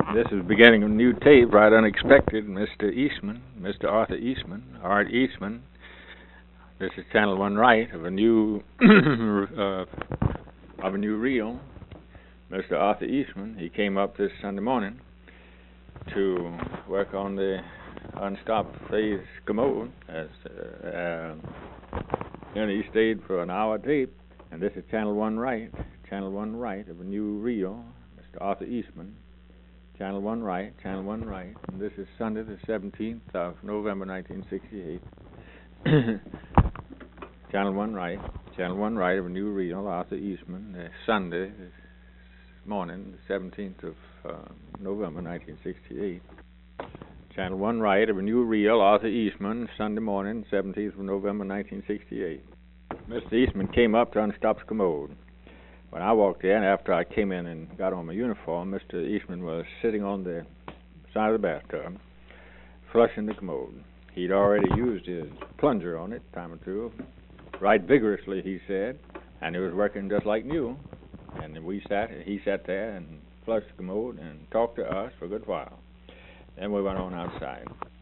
This is beginning a new tape, right unexpected. Mr. Eastman, Mr. Arthur Eastman, Art Eastman. This is Channel 1 Right of a new reel. Mr. Arthur Eastman, he came up this Sunday morning to work on the unstopped phase commode. And he stayed for an hour tape. And this is Channel 1 Right, Channel 1 Right of a new reel. Mr. Arthur Eastman. Channel 1 Right, Channel 1 Right. And this is Sunday the 17th of November 1968. Channel 1 Right, Channel 1 Right of a new reel, Arthur Eastman. Sunday this morning, the 17th of November 1968. Channel 1 Right of a new reel, Arthur Eastman. Sunday morning, 17th of November 1968. Mr. Eastman came up to unstop the commode. When I walked in, after I came in and got on my uniform, Mr. Eastman was sitting on the side of the bathtub, flushing the commode. He'd already used his plunger on it a time or two, right vigorously, he said, and it was working just like new. And he sat there and flushed the commode and talked to us for a good while. Then we went on outside.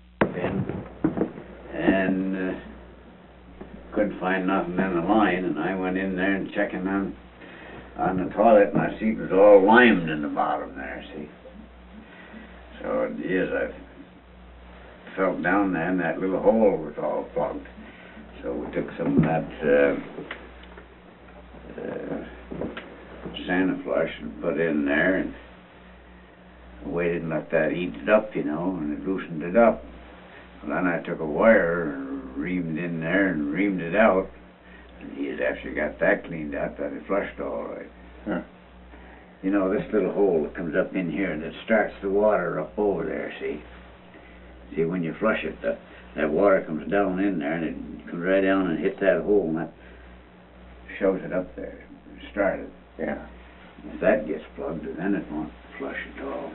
And couldn't find nothing in the line, and I went in there and checking on the toilet, and I see it was all limed in the bottom there, see. So it is, I felt down there, and that little hole was all plugged. So we took some of that Sanaflush and put in there, and waited and let that eat it up, and it loosened it up. And then I took a wire and reamed in there and reamed it out. And after you got that cleaned out, that it flushed all right. Huh. This little hole that comes up in here that starts the water up over there, see? See, when you flush it, that water comes down in there, and it comes right down and hits that hole, and that shows it up there. It started. Yeah. If that gets plugged, then it won't flush at all.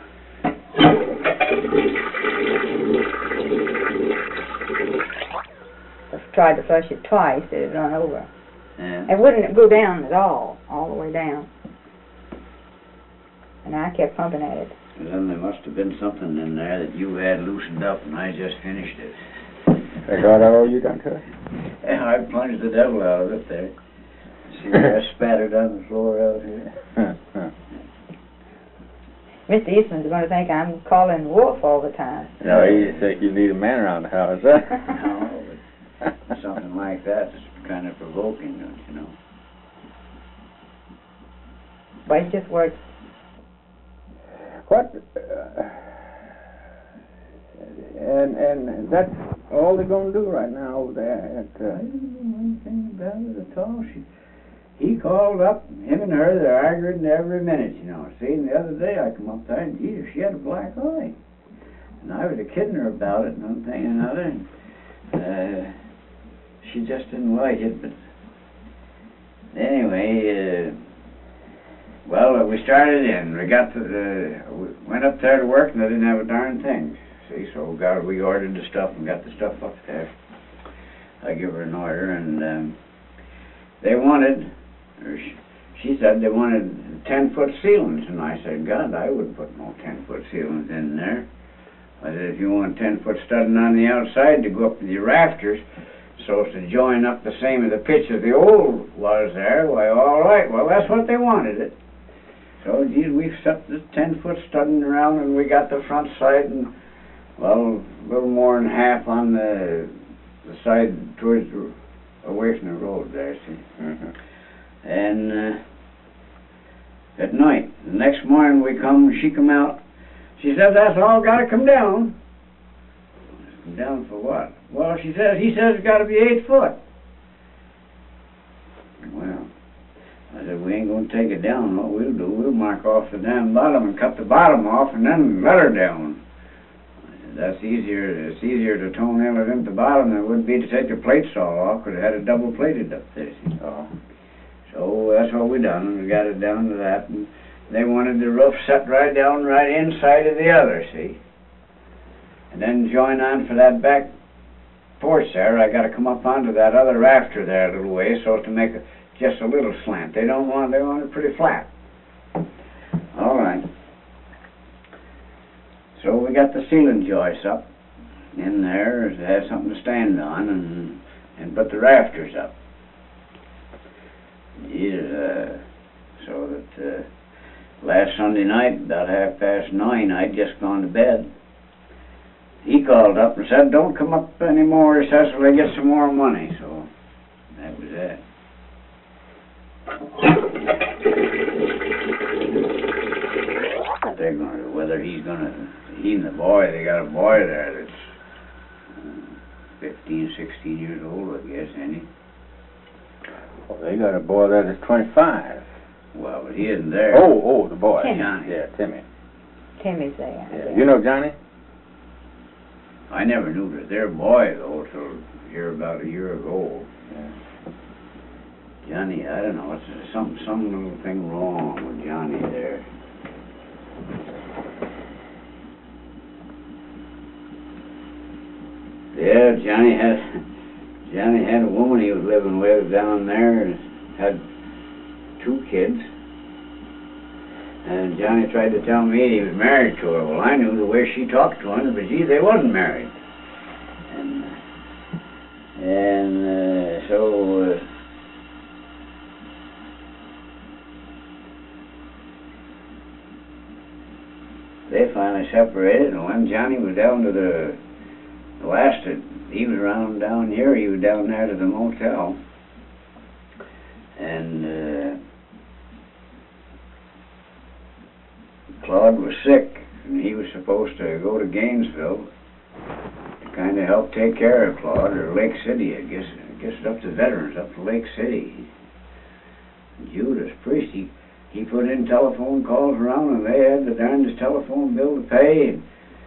I've tried to flush it twice, it run over. Yeah. It wouldn't go down at all the way down. And I kept pumping at it. And then there must have been something in there that you had loosened up, and I just finished it. They got all you done to it? Yeah, I plunged the devil out of it there. See where I spattered on the floor out here? Mr. Eastman's going to think I'm calling wolf all the time. No, you think you need a man around the house, huh? No, but something like that's kind of provoking, don't you know? But it's just words. What? And that's all they're going to do right now over there I didn't know anything about it at all. He called up, him and her, they're arguing every minute, See, and the other day I come up there and she had a black eye. And I was kidding her about it and one thing and another. And, she just didn't like it, but anyway, we started in. We went up there to work, and they didn't have a darn thing. See, so we ordered the stuff and got the stuff up there. I give her an order, and they wanted, or she said they wanted 10-foot ceilings, and I said, God, I wouldn't put no 10-foot ceilings in there. I said, if you want 10-foot studding on the outside to go up to the rafters, so as to join up the same of the pitch as the old was there, why, all right. Well, that's what they wanted it. So, geez, we set the 10-foot studding around, and we got the front side, and, a little more than half on the side towards away from the road there, see. Mm-hmm. And at night, the next morning she come out. She said, that's all got to come down. Come down for what? Well, he says it's got to be 8 foot. Well, I said, we ain't going to take it down. What we'll do, we'll mark off the damn bottom and cut the bottom off and then let her down. I said, that's easier. It's easier to toenail it into the bottom than it would be to take the plate saw off, because it had it double plated up there. So that's what we done, and we got it down to that. And they wanted the roof set right down right inside of the other, see. And then join on for that back porch there. I got to come up onto that other rafter there a little way so as to make just a little slant. They want it pretty flat. All right. So we got the ceiling joists up in there to have something to stand on and put the rafters up. Yeah, so that last Sunday night, about 9:30, I'd just gone to bed. He called up and said, "Don't come up anymore," he says, "till I get some more money." So that was that. They're gonna, whether he's gonna, he and the boy, they got a boy there that's 15, 16 years old, I guess, ain't he? Well, they got a boy there that's 25. Well, but he isn't there. Oh, the boy. Timmy. Johnny. Yeah, Timmy. Timmy's there. Yeah. You know Johnny? I never knew that their boy, though, till here about a year ago. Yeah. Johnny, I don't know, it's some little thing wrong with Johnny there. Yeah, Johnny had a woman he was living with down there and had 2 kids. And Johnny tried to tell me he was married to her. Well, I knew the way she talked to him, but gee, they wasn't married. And so they finally separated, and when Johnny was down to the last, he was around down here, he was down there to the motel. And Claude was sick, and he was supposed to go to Gainesville to kind of help take care of Claude, or Lake City, I guess it's up to Veterans, up to Lake City. Judas Priest, he put in telephone calls around, and they had the darndest telephone bill to pay, and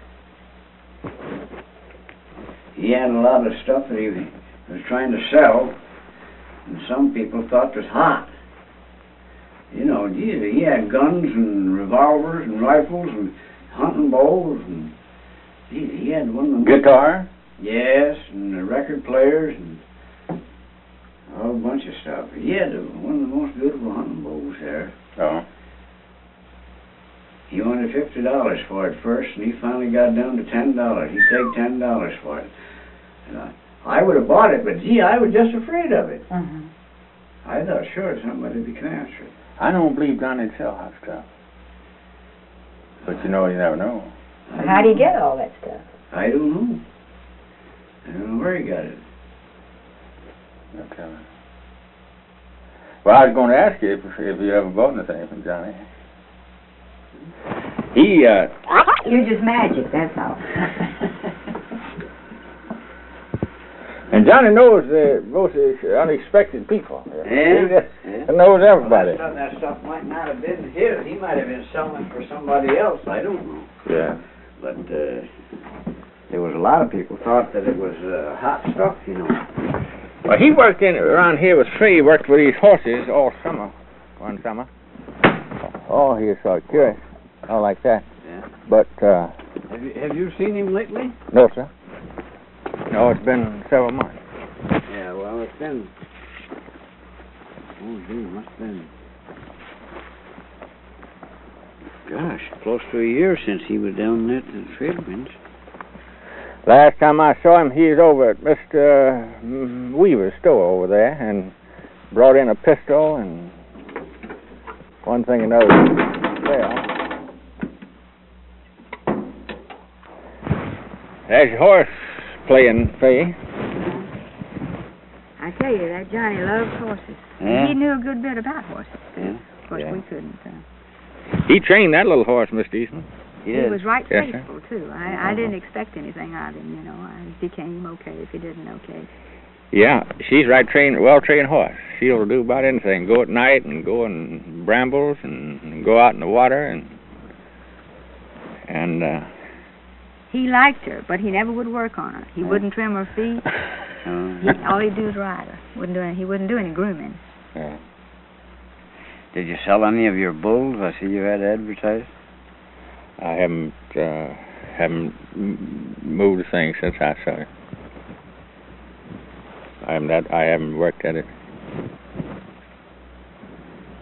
he had a lot of stuff that he was trying to sell, and some people thought was hot. You know, geez, he had guns and revolvers and rifles and hunting bows, and he had one of them. Guitar? Yes, and the record players and a whole bunch of stuff. He had one of the most beautiful hunting bows there. Oh. He wanted $50 for it first, and he finally got down to $10. He'd take $10 for it. And I would have bought it, but gee, I was just afraid of it. I thought, sure, somebody would be after it. I don't believe Johnny'd sell hot stuff. But you know, you never know. How do you get all that stuff? I don't know. I don't know where he got it. No telling. Well, I was going to ask you if you ever bought anything from Johnny. He, You're just magic, that's all. And Johnny knows most unexpected people. Yeah. He knows everybody. That stuff might not have been his. He might have been selling for somebody else. I don't know. Yeah. But there was a lot of people thought that it was hot stuff, you know. Well, he worked around here with Free. He worked with these horses all summer, one summer. Oh, he was sort of curious. I like that. Yeah. But, Have you seen him lately? no, sir. No, it's been several months. Yeah, well, it's been... Oh, gee, must have been... Gosh, close to a year since he was down there at the Tradewinds. Last time I saw him, he was over at Mr. Weaver's store over there and brought in a pistol and one thing another. Well, there's your horse playing, Faye. I tell you, that Johnny loves horses. Yeah. He knew a good bit about horses, too. Yeah. Of course, Yeah. we couldn't. He trained that little horse, Mr. Eastman. He was right Yes, sir. faithful, too. I didn't expect anything out of him, you know. If he came, okay. If he didn't, okay. Yeah, she's well-trained horse. She'll do about anything. Go at night and go in brambles and go out in the water and He liked her, but he never would work on her. He wouldn't trim her feet. All he'd do is ride her. He wouldn't do any grooming. yeah. Did you sell any of your bulls? I see you had advertised. I haven't moved a thing since I saw it. I haven't worked at it.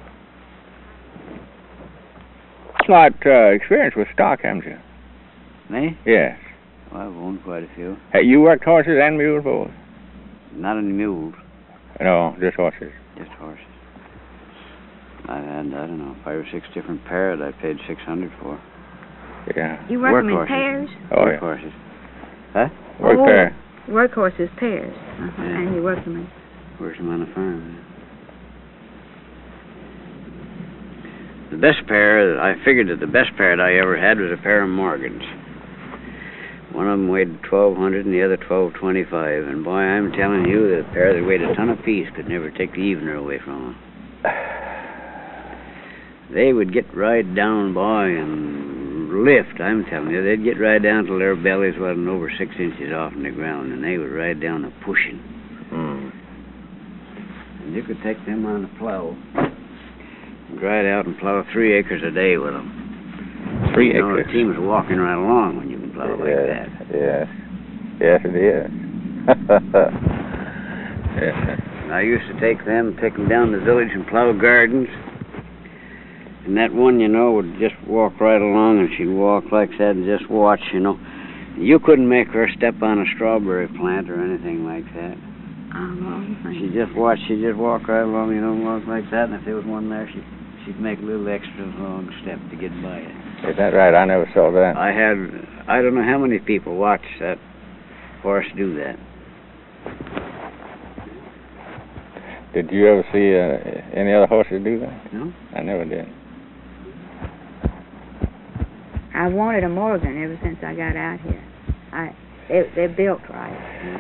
A lot experience with stock, haven't you? Me? Yes. Well, I've owned quite a few. Hey, you worked horses and mules both? Not any mules, No, just horses. just horses. I had, I don't know, 5 or 6 different pairs I paid $600 for. Yeah. You work them in Workhorses. pairs? Oh, Work yeah. horses. Huh? Work Oh. there. Workhorses pairs. Yeah. And you work them in. Worked them on the farm. The best pair, I figured that the best pair that I ever had was a pair of Morgans. One of them weighed 1,200 and the other 1,225. And boy, I'm telling you, the pair that weighed a ton apiece could never take the evener away from them. They would get right down, boy, and lift. I'm telling you, they'd get right down till their bellies wasn't over 6 inches off in the ground, and they would ride down a pushing. And you could take them on a plow, and ride out and plow 3 acres a day with them. 3 You know, acres. the team's walking right along when you can plow like that. Yes. Yes, it is. Yes. And I used to take them, take them down the village and plow gardens. And that one, you know, would just walk right along, and she'd walk like that and just watch, you know. You couldn't make her step on a strawberry plant or anything like that. She'd just watch, she'd just walk right along, you know, walk like that, and if there was one there, she'd make a little extra long step to get by it. Is that right? I never saw that. I don't know how many people watched that horse do that. Did you ever see any other horses do that? No? I never did. I wanted a Morgan ever since I got out here. They're built right.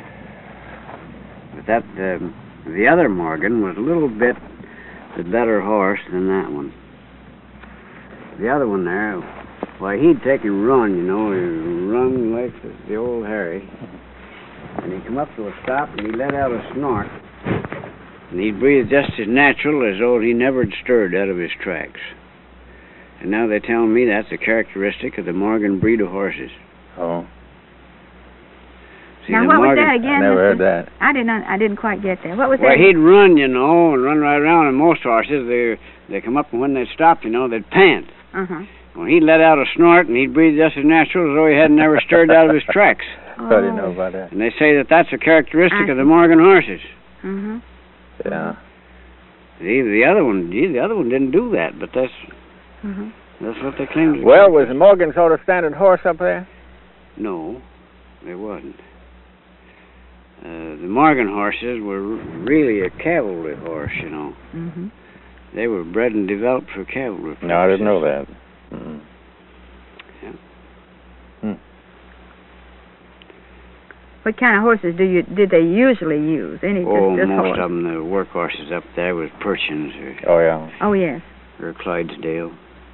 But that, the other Morgan was a little bit the better horse than that one. The other one there, why, he'd take and run, you know, he'd run like the old Harry. And he'd come up to a stop and he'd let out a snort. And he'd breathe just as natural as though he never had stirred out of his tracks. And now they're telling me that's a characteristic of the Morgan breed of horses. Oh, See, Now, the what was Morgan- that again? I never heard Mr.? that. I didn't quite get that. What was Well, that? he'd run, you know, and run right around, and most horses, they come up, and when they'd stop, you know, they'd pant. Uh-huh. Well, he'd let out a snort, and he'd breathe just as natural as though he hadn't never stirred out of his tracks. I didn't know about that. And they say that that's a characteristic of the see. Morgan horses. Mm-hmm. Yeah. The other one didn't do that, but that's what they claim. to- Well, was the Morgan sort of standard horse up there? No, it wasn't. The Morgan horses were really a cavalry horse, you know. Mm-hmm. They were bred and developed for cavalry. No, I didn't know purposes. that. Mm. What kind of horses did they usually use? Any Oh, just most horse? of them, the work horses up there was Perchins Oh, yeah. Oh yes. or Clydesdale.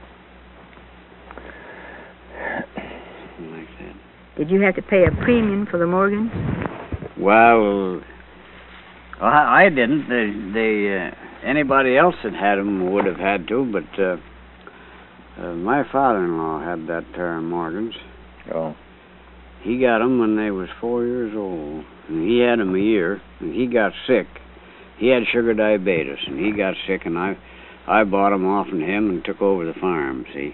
Something like that. Did you have to pay a premium for the Morgans? Well, I didn't. Anybody else that had them would have had to, but my father-in-law had that pair of Morgans. Oh. He got them when they was 4 years old, and he had them a year, and he got sick. He had sugar diabetes, and he got sick, and I bought them off of him and took over the farm, see.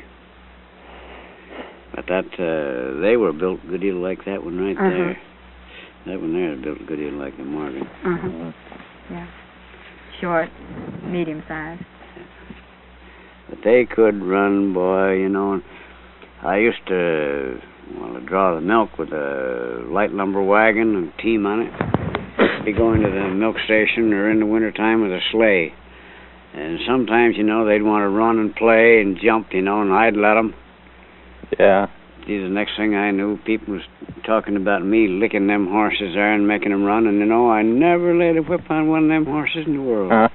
But that, they were built a good deal like that one right there. That one there is built a good deal like the Morgan. Yeah. Short, medium size. But they could run, boy, you know. I used to, draw the milk with a light lumber wagon and team on it. Be going to the milk station or in the wintertime with a sleigh. And sometimes, you know, they'd want to run and play and jump, you know, and I'd let them. Yeah. See, the next thing I knew, people was talking about me licking them horses there and making them run. And, you know, I never laid a whip on one of them horses in the world.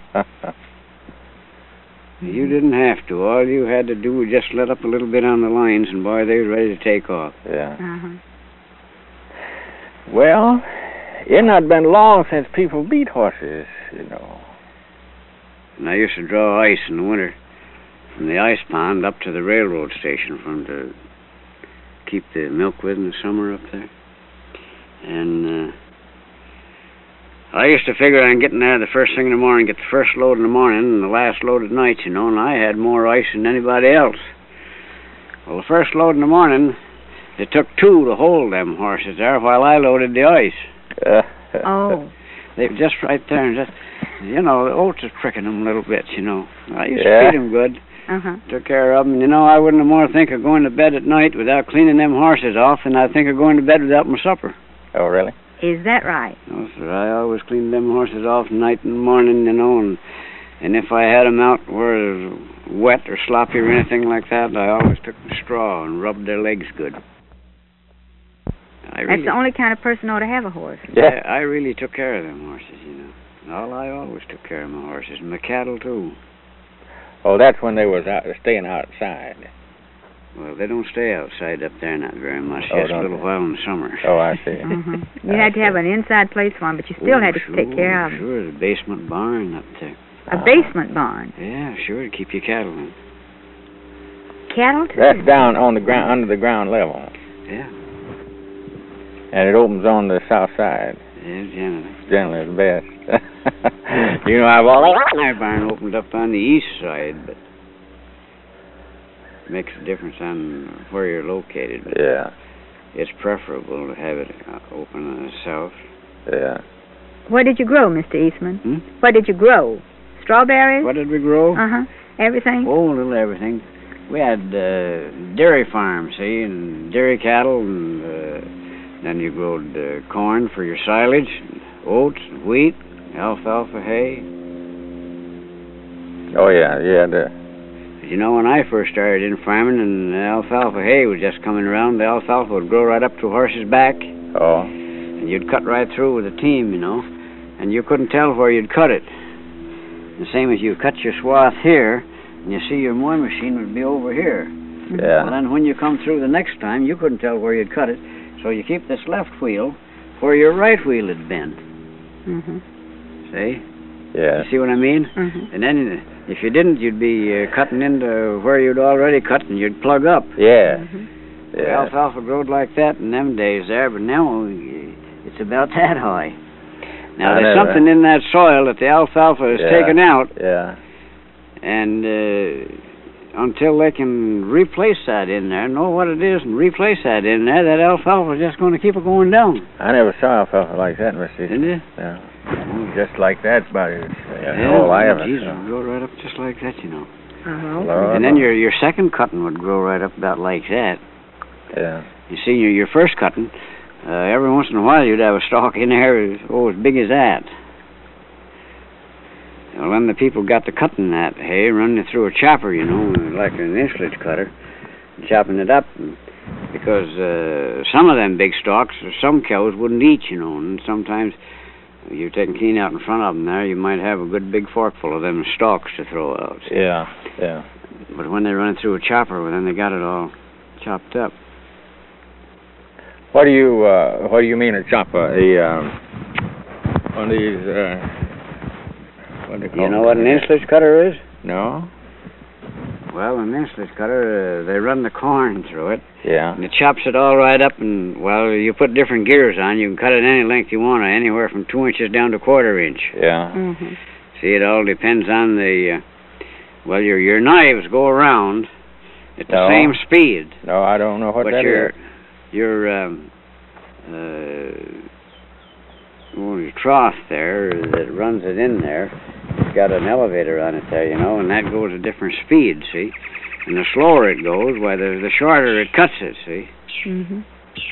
You didn't have to. All you had to do was just let up a little bit on the lines, and boy, they was ready to take off. Yeah. Well, it not been long since people beat horses, you know. And I used to draw ice in the winter from the ice pond up to the railroad station for them to keep the milk with in the summer up there. And I used to figure on getting there the first thing in the morning, get the first load in the morning and the last load at night, you know, and I had more ice than anybody else. Well, the first load in the morning, It took two to hold them horses there while I loaded the ice. Oh. They were just right there, and just, you know, the oats was pricking them a little bit, you know. I used Yeah. to feed them good. Uh-huh. Took care of them. You know, I wouldn't have more think of going to bed at night without cleaning them horses off than I'd think of going to bed without my supper. Oh, really? Is that right? No, sir, I always cleaned them horses off night and morning, you know, and if I had them out where it was wet or sloppy or anything like that, I always took the straw and rubbed their legs good. That's the only kind of person ought to have a horse. Yeah, I really took care of them horses, you know. I always took care of my horses, and my cattle, too. Oh, that's when they was out, staying outside. Well, they don't stay outside up there not very much, Oh, just a don't little they? while in the summer. Oh, I see. You had to have an inside place for them, but you still had to take care of them. Sure, the basement barn up there. A basement barn. Yeah, sure, to keep your cattle in. Cattle, too? That's down on the ground, under the ground level. Yeah. And it opens on the south side. Yeah, generally. Generally the best. You know, I've always... My barn opened up on the east side, but makes a difference on where you're located. But Yeah, it's preferable to have it open on the south. yeah. What did you grow, Mr. Eastman? Hmm? What did you grow? Strawberries? What did we grow? Uh-huh. Everything? Oh, a little everything. We had dairy farms, see, and dairy cattle, and then you growed corn for your silage, and oats, and wheat, alfalfa hay. Oh, yeah, yeah. You know, when I first started in farming and alfalfa hay was just coming around, the alfalfa would grow right up to a horse's back, Oh, and you'd cut right through with a team, you know, and you couldn't tell where you'd cut it. The same as you cut your swath here, and you see your mowing machine would be over here. yeah. And then when you come through the next time, you couldn't tell where you'd cut it, so you keep this left wheel where your right wheel had been. Mm-hmm. See? Yeah. You see what I mean? Mm-hmm. And then if you didn't, you'd be cutting into where you'd already cut, and you'd plug up. Yeah. Mm-hmm. The Yeah. alfalfa growed like that in them days there, but now it's about that high. Now, I there's know, something in that soil that the alfalfa is Yeah. taken out, Yeah. and until they can replace that in there, know what it is, and replace that in there, that alfalfa is just going to keep it going down. I never saw alfalfa like that, Mr. Didn't you? Yeah. Just like that, but it's all I ever geez, saw. it'll grow right up just like that, you know. Uh-huh. Lord, And then your second cutting would grow right up about like that. Yeah. You see, your first cutting, every once in a while you'd have a stalk in there, as big as that. Well, then the people got to cutting that hay, running it through a chopper, you know, like an insulage cutter, and chopping it up, because some of them big stalks, some cows wouldn't eat, you know, and sometimes you're taking clean out in front of them there, you might have a good big forkful of them stalks to throw out. See? Yeah. Yeah. But when they run it through a chopper, well, then they got it all chopped up. What do you mean a chopper? One of these what do they call You know them? what an insulage cutter is? No. Well, an insulage cutter, they run the corn through it, Yeah. and it chops it all right up, and, well, you put different gears on. You can cut it any length you want, anywhere from 2 inches down to 1/4 inch. Yeah. Mm-hmm. See, it all depends on the, well, your knives go around at the No. same speed, No, I don't know what but that is. your trough there that runs it in there, it's got an elevator on it there, you know, and that goes at different speeds, see? And the slower it goes, why, the shorter it cuts it, see? Mm-hmm.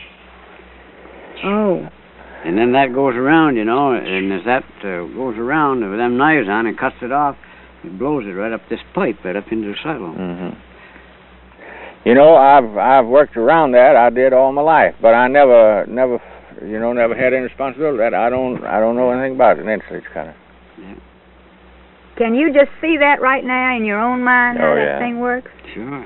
Oh. And then that goes around, you know, and as that goes around with them knives on and cuts it off, it blows it right up this pipe, right up into the silo. Mhm. You know, I've worked around that. I did all my life, but I never had any responsibility for that. I don't know anything about an insulage cutter. Can you just see that right now in your own mind, how Oh, that yeah. thing works? Sure.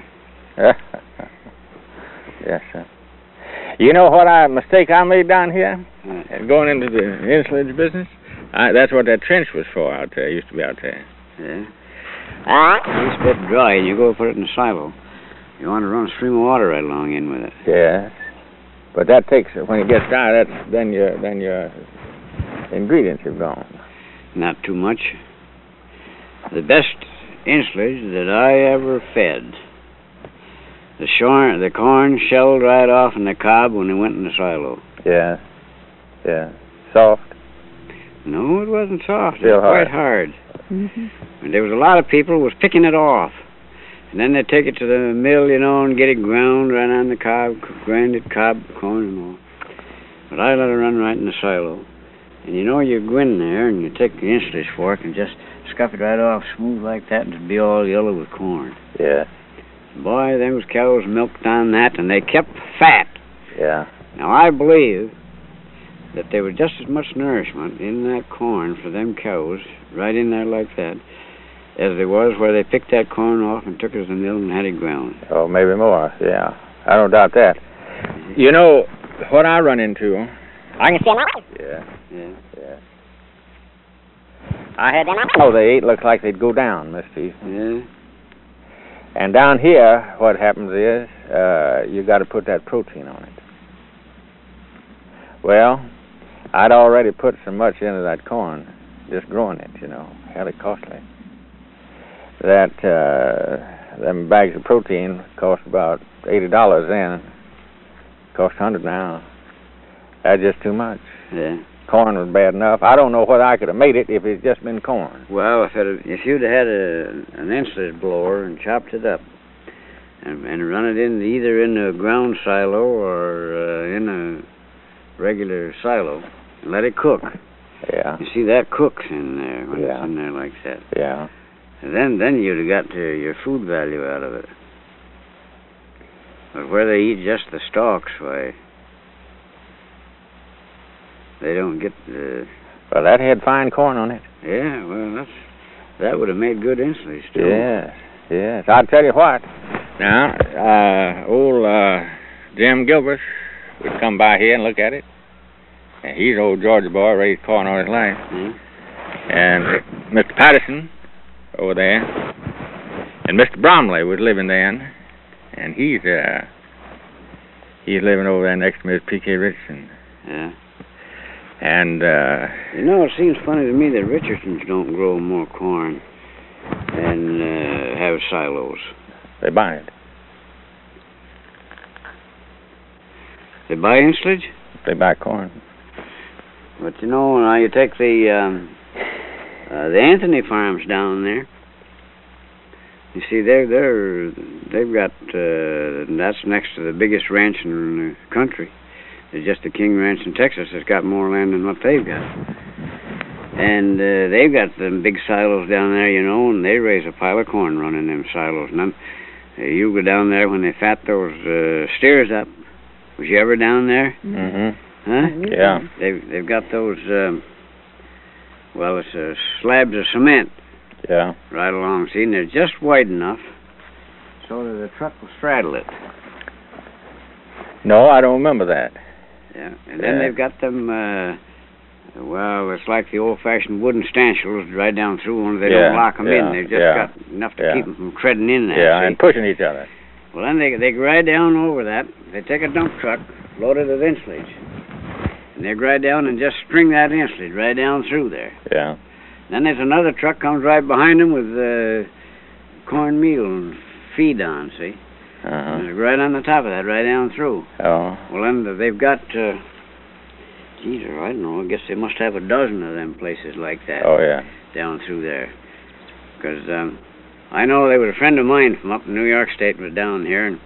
Yes, sir. You know what mistake I made down here? Right. Going into the insulage business? That's what that trench was for out there. It used to be out there. Yeah. It's a bit dry, and you go put it in the silo. You want to run a stream of water right along in with it. Yeah. But that takes, when it gets dry, then your ingredients are gone. Not too much. The best insulage that I ever fed, the corn shelled right off in the cob when it went in the silo. Yeah. Yeah. Soft. No, it wasn't soft. Still it was quite hard. And there was a lot of people who was picking it off. And then they'd take it to the mill, you know, and get it ground right on the cob, grinded cob corn and all. But I let it run right in the silo. And you know, you go in there and you take the inch fork and just scuff it right off smooth like that and it'd be all yellow with corn. Yeah. Boy, those cows milked on that and they kept fat. Yeah. Now, I believe that there was just as much nourishment in that corn for them cows, right in there like that, as there was where they picked that corn off and took it to the mill and had it ground. Oh, maybe more. Yeah. I don't doubt that. You know, what I run into, I can see them. Yeah. Yeah. Yeah. I had them. Oh, they ate looked like they'd go down, Miss Steve. Yeah. And down here, what happens is, you got to put that protein on it. Well, I'd already put so much into that corn, just growing it, you know, had it costly. That them bags of protein cost about $80 then. Cost $100 now. That's just too much. Yeah. Corn was bad enough. I don't know whether I could have made it if it's just been corn. Well, if you'd have had an insulin blower and chopped it up and run it in either in a ground silo or in a regular silo and let it cook. Yeah. You see, that cooks in there when Yeah. it's in there like that. Yeah. And then you'd have got your food value out of it. But where they eat just the stalks, why, they don't get the... Well, that had fine corn on it. Yeah, well, that would have made good insulin too. Yes, yes. I'll tell you what. Now, old Jim Gilbert would come by here and look at it. And he's an old Georgia boy, raised corn all his life. Mm-hmm. And Mr. Patterson over there, and Mr. Bromley was living then, and he's living over there next to Miss P.K. Richardson. Yeah. And you know, it seems funny to me that Richardsons don't grow more corn and have silos. they buy it. They buy insulage? They buy corn. But you know, now you take the Anthony farms down there. You see, they've got that's next to the biggest ranch in the country. It's just the King Ranch in Texas that's got more land than what they've got. And they've got them big silos down there, you know, and they raise a pile of corn running them silos. And then you go down there when they fat those steers up. Was you ever down there? Mm-hmm. Huh? Yeah. They've got those, well, it's slabs of cement. Yeah. Right along, see, and they're just wide enough so that the truck will straddle it. No, I don't remember that. Yeah, and then they've got them, well, it's like the old-fashioned wooden stanchions right down through, only they don't lock them in. They've just got enough to keep them from treading in there. Yeah, see? and pushing each other. Well, then they ride down over that. They take a dump truck loaded with insulage, and they ride down and just string that insulage right down through there. Yeah. Then there's another truck comes right behind them with cornmeal and feed on, see? Uh-huh. It's right on the top of that, right down through. Oh. Well, then they've got, geez, I don't know, I guess they must have a dozen of them places like that. Oh, yeah. Down through there. Because I know there was a friend of mine from up in New York State was down here, and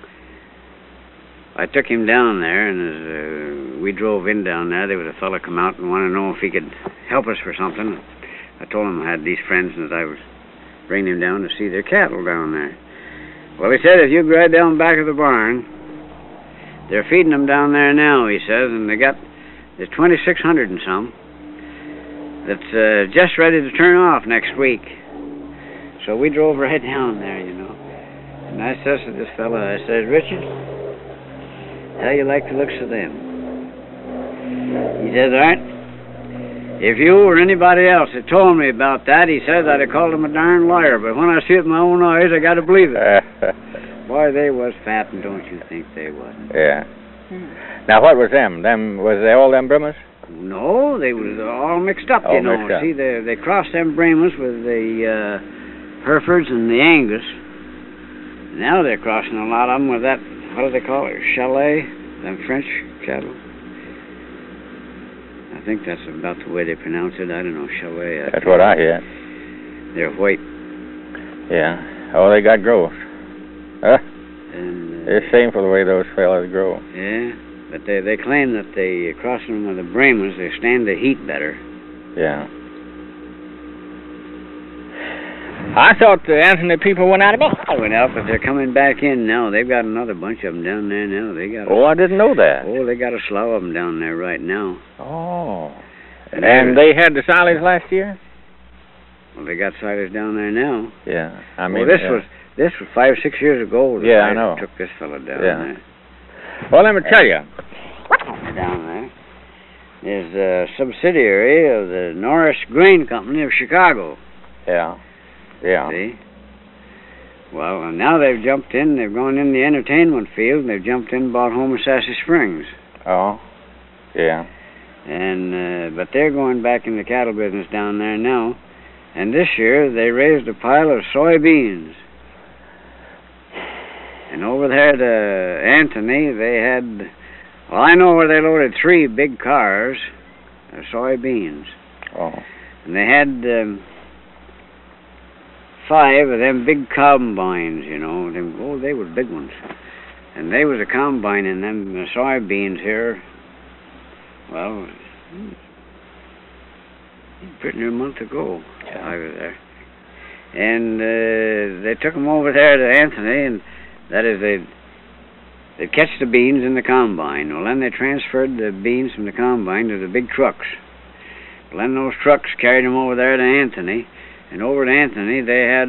I took him down there, and as we drove in down there was a fella come out and wanted to know if he could help us for something. I told him I had these friends and that I was bringing him down to see their cattle down there. Well, he said, if you go right down back of the barn, they're feeding them down there now, he says, and there's 2,600 and some that's just ready to turn off next week. So we drove right down there, you know. And I says to this fella, I said, Richard, how you like the looks of them? He says, all right. If you or anybody else had told me about that, he says, I'd have called him a darn liar. But when I see it with my own eyes, I got to believe it. Boy, they was fat, and don't you think they wasn't? Yeah. Now, what was them? Was they all them Brahmas? No, they was all mixed up, All you know. mixed up. See, they crossed them Brahmas with the Herefords and the Angus. Now they're crossing a lot of them with that, what do they call it, chalet? Them French cattle? I think that's about the way they pronounce it. I don't know, chalet. That's what I hear. They're white. Yeah. Oh, they got growth. Huh? And, It's shameful the way those fellas grow. yeah, but they claim that they, crossing them with the Brahmins, they stand the heat better. Yeah. I thought the Anthony people went out of business. They went out, but they're coming back in now. They've got another bunch of them down there now. They got. Oh, I didn't know that. Oh, they got a slough of them down there right now. Oh. And they had the silage last year? Well, they got silage down there now. Yeah. I mean, well, this was 5, 6 years ago. That I know. Took this fella down Yeah. there. Well, let me tell you. Down there is a subsidiary of the Norris Grain Company of Chicago. Yeah. Yeah. See? Well, and now they've jumped in. They've gone in the entertainment field, and they've jumped in and bought Homosassa Springs. Oh. Yeah. And but they're going back in the cattle business down there now. And this year they raised a pile of soybeans. And over there to Anthony, they had, well, I know where they loaded 3 big cars of soybeans. Oh. And they had 5 of them big combines, you know. They were big ones. And they was a combine in them soybeans here. Well, pretty near a month ago, I was there. And they took them over there to Anthony, and that is, they'd catch the beans in the combine. Well, then they transferred the beans from the combine to the big trucks. Well, then those trucks carried them over there to Anthony, and over to Anthony they had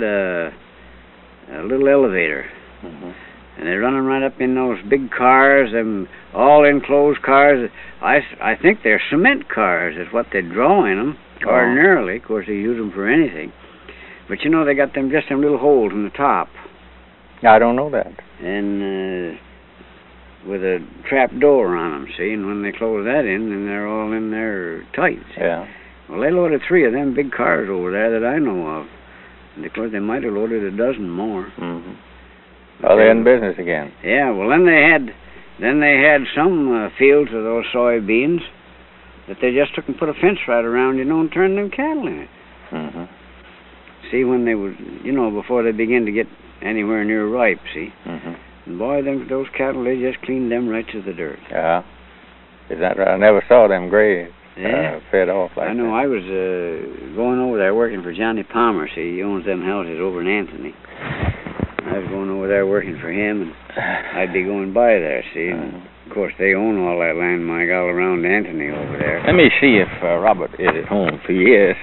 a little elevator. Mm-hmm. And they're running right up in those big cars, them all enclosed cars. I think they're cement cars is what they draw in them. Oh. Ordinarily, of course, they use them for anything. But you know, they got them just them little holes in the top. I don't know that. And with a trap door on them, see? And when they close that in, then they're all in there tight. See? Yeah. Well, they loaded 3 of them big cars over there that I know of. And of course, they might have loaded a dozen more. Mm-hmm. Oh, they're in business again. Yeah, well, then they had some fields of those soybeans that they just took and put a fence right around, you know, and turned them cattle in it. Mm-hmm. See, when they was, you know, before they begin to get anywhere near ripe, see? Mm-hmm. And boy, those cattle, they just cleaned them right to the dirt. Yeah. Is that right? I never saw them graze fed off like that. I know. I was going over there working for Johnny Palmer, see? He owns them houses over in Anthony. I was going over there working for him, and I'd be going by there, see? And of course, they own all that land, my gal, around Anthony over there. Let me see if Robert is at home. If he is.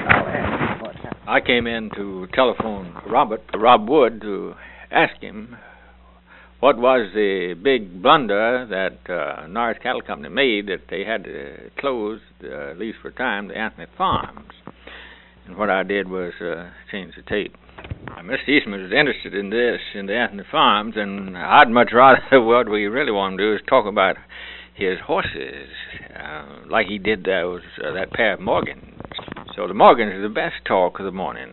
I came in to telephone Rob Wood, to ask him what was the big blunder that Norris Cattle Company made that they had to close, at least for a time, the Anthony Farms. And what I did was change the tape. Mr. Eastman was interested in this, in the Anthony Farms, and I'd much rather, what we really want to do is talk about his horses, like he did that pair of Morgans. So the Morgans are the best talk of the morning.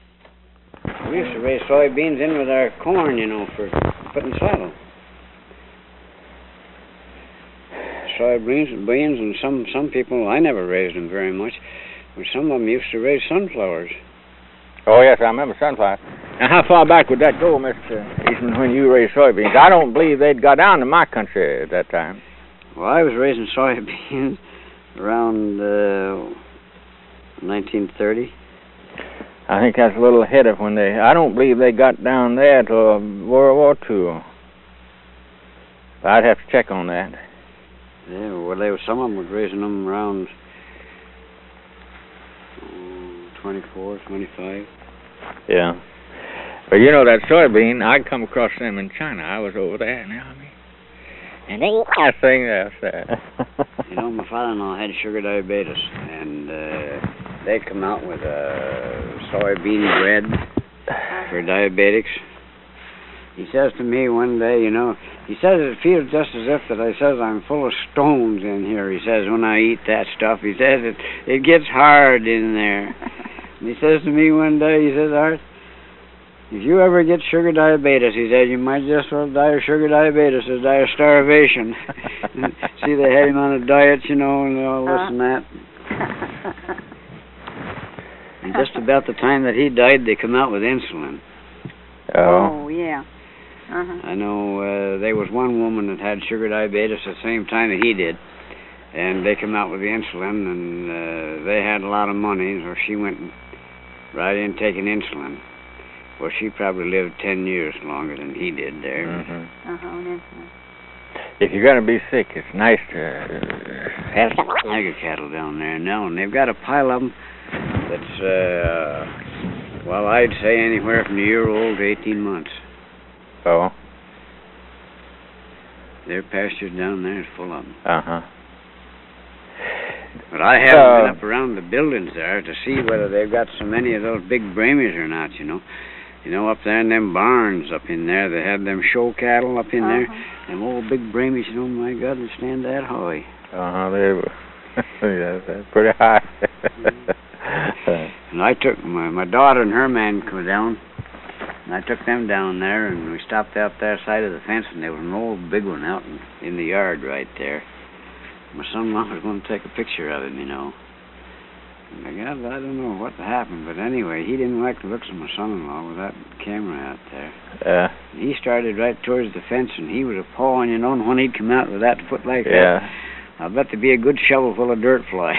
We used to raise soybeans in with our corn, you know, for putting saddle. Soybeans and some people, I never raised them very much, but some of them used to raise sunflowers. Oh, yes, I remember sunflower. Now, how far back would that go, Mr. Eastman, when you raised soybeans? I don't believe they'd got down to my country at that time. Well, I was raising soybeans around 1930. I think that's a little ahead of when they... I don't believe they got down there till World War II. I'd have to check on that. Yeah, well, some of them were raising them around 24, 25. Yeah. But you know, that soybean, I'd come across them in China. I was over there, you know what I mean? And they got a thing there. You know, my father-in-law had sugar diabetes, and they'd come out with soybean bread for diabetics. He says to me one day, you know, he says it feels just as if that I says I'm full of stones in here. He says when I eat that stuff, he says it gets hard in there. And he says to me one day, he says, Art, If you ever get sugar diabetes, he said, you might just well die of sugar diabetes or die of starvation. See, they had him on a diet, you know, and all this and that. And just about the time that he died, they come out with insulin. Oh, yeah. I know there was one woman that had sugar diabetes at the same time that he did, and they come out with the insulin, and they had a lot of money, so she went right in taking insulin. Well, she probably lived 10 years longer than he did there. If you're going to be sick, it's nice to have some tiger cattle down there now, and they've got a pile of them that's, well, I'd say anywhere from a year old to 18 months. Oh. Their pastures down there is full of them. Uh-huh. But I haven't been up around the buildings there to see whether they've got so many of those big Brahmies or not, you know. You know, up there in them barns up in there, they had them show cattle up in there. Them old big Brahmies, you know, my God, they stand that high. They're pretty high. And I took my daughter and her man come down, and I took them down there, and we stopped out there side of the fence, and there was an old big one out in the yard right there. My son-in-law was going to take a picture of him, you know. And I don't know what happened, but anyway, he didn't like the looks of my son-in-law with that camera out there. He started right towards the fence, and he was a pawing, you know, and when he'd come out with that foot like that, I bet there'd be a good shovel full of dirt fly.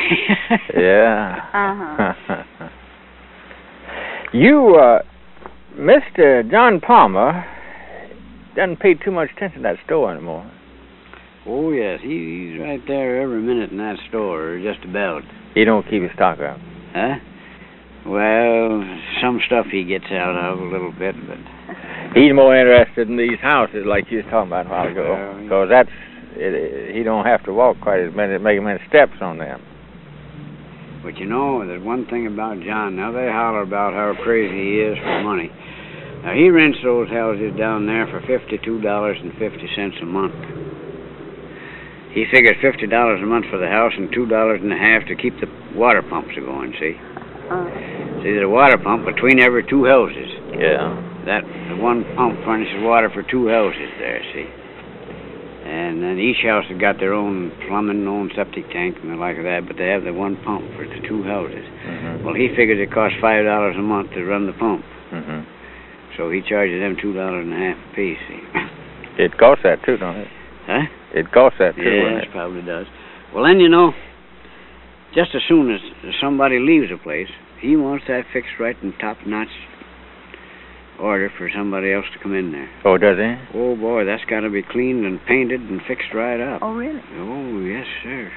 You, Mr. John Palmer doesn't pay too much attention to that store anymore. Oh, yes, he's right there every minute in that store, just about. He don't keep his stock up? Huh? Well, some stuff he gets out of a little bit, but... He's more interested in these houses like you was talking about a while ago, because he don't have to walk quite as many steps on them. But you know, there's one thing about John. Now, they holler about how crazy he is for money. Now, he rents those houses down there for $52.50 a month. He figures $50 a month for the house and $2.50 to keep the water pumps going, see? See, there's a water pump between every two houses. The one pump furnishes water for two houses there, see? And then each house has got their own plumbing, own septic tank and the like of that, but they have the one pump for the two houses. Well, he figures it costs $5 a month to run the pump. So he charges them $2.50 a piece, see? It costs that too, don't it? Huh? It costs that too, yes, it probably does. Well, then, you know, just as soon as somebody leaves a place, he wants that fixed right in top-notch order for somebody else to come in there. Oh, does he? Oh, boy, that's got to be cleaned and painted and fixed right up. Oh, really? Oh, yes, sir.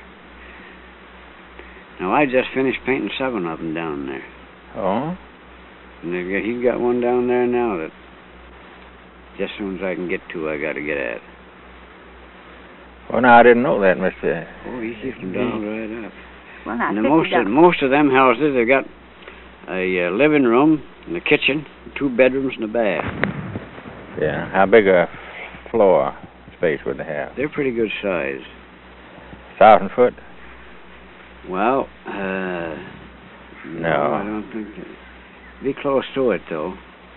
Now, I just finished painting 7 of them down there. Oh? And he's got one down there now that just as soon as I can get to, I got to get at. Well, now, I didn't know that, Mr. Oh, he keeps them down right up. Well, now, And most of them houses, they've got a living room and a kitchen, 2 bedrooms and a bath. Yeah. How big a floor space would they have? They're pretty good size. 1,000 foot? Well, no, I don't think that. Be close to it, though.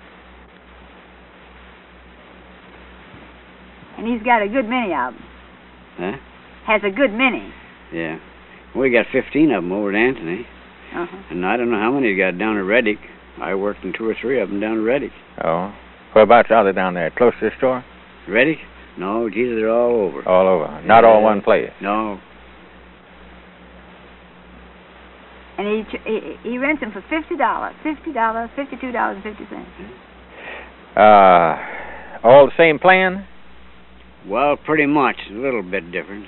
And he's got a good many of them. Huh? Has a good many. Yeah. We got 15 of them over at Anthony. And I don't know how many you got down at Reddick. I worked in 2 or 3 of them down at Reddick. Oh. Whereabouts are they down there? Close to the store? Reddick? No, geez, they're all over. All over. Not all one place. No. And he rents them for $50, $52.50. All the same plan? Well, pretty much. A little bit different.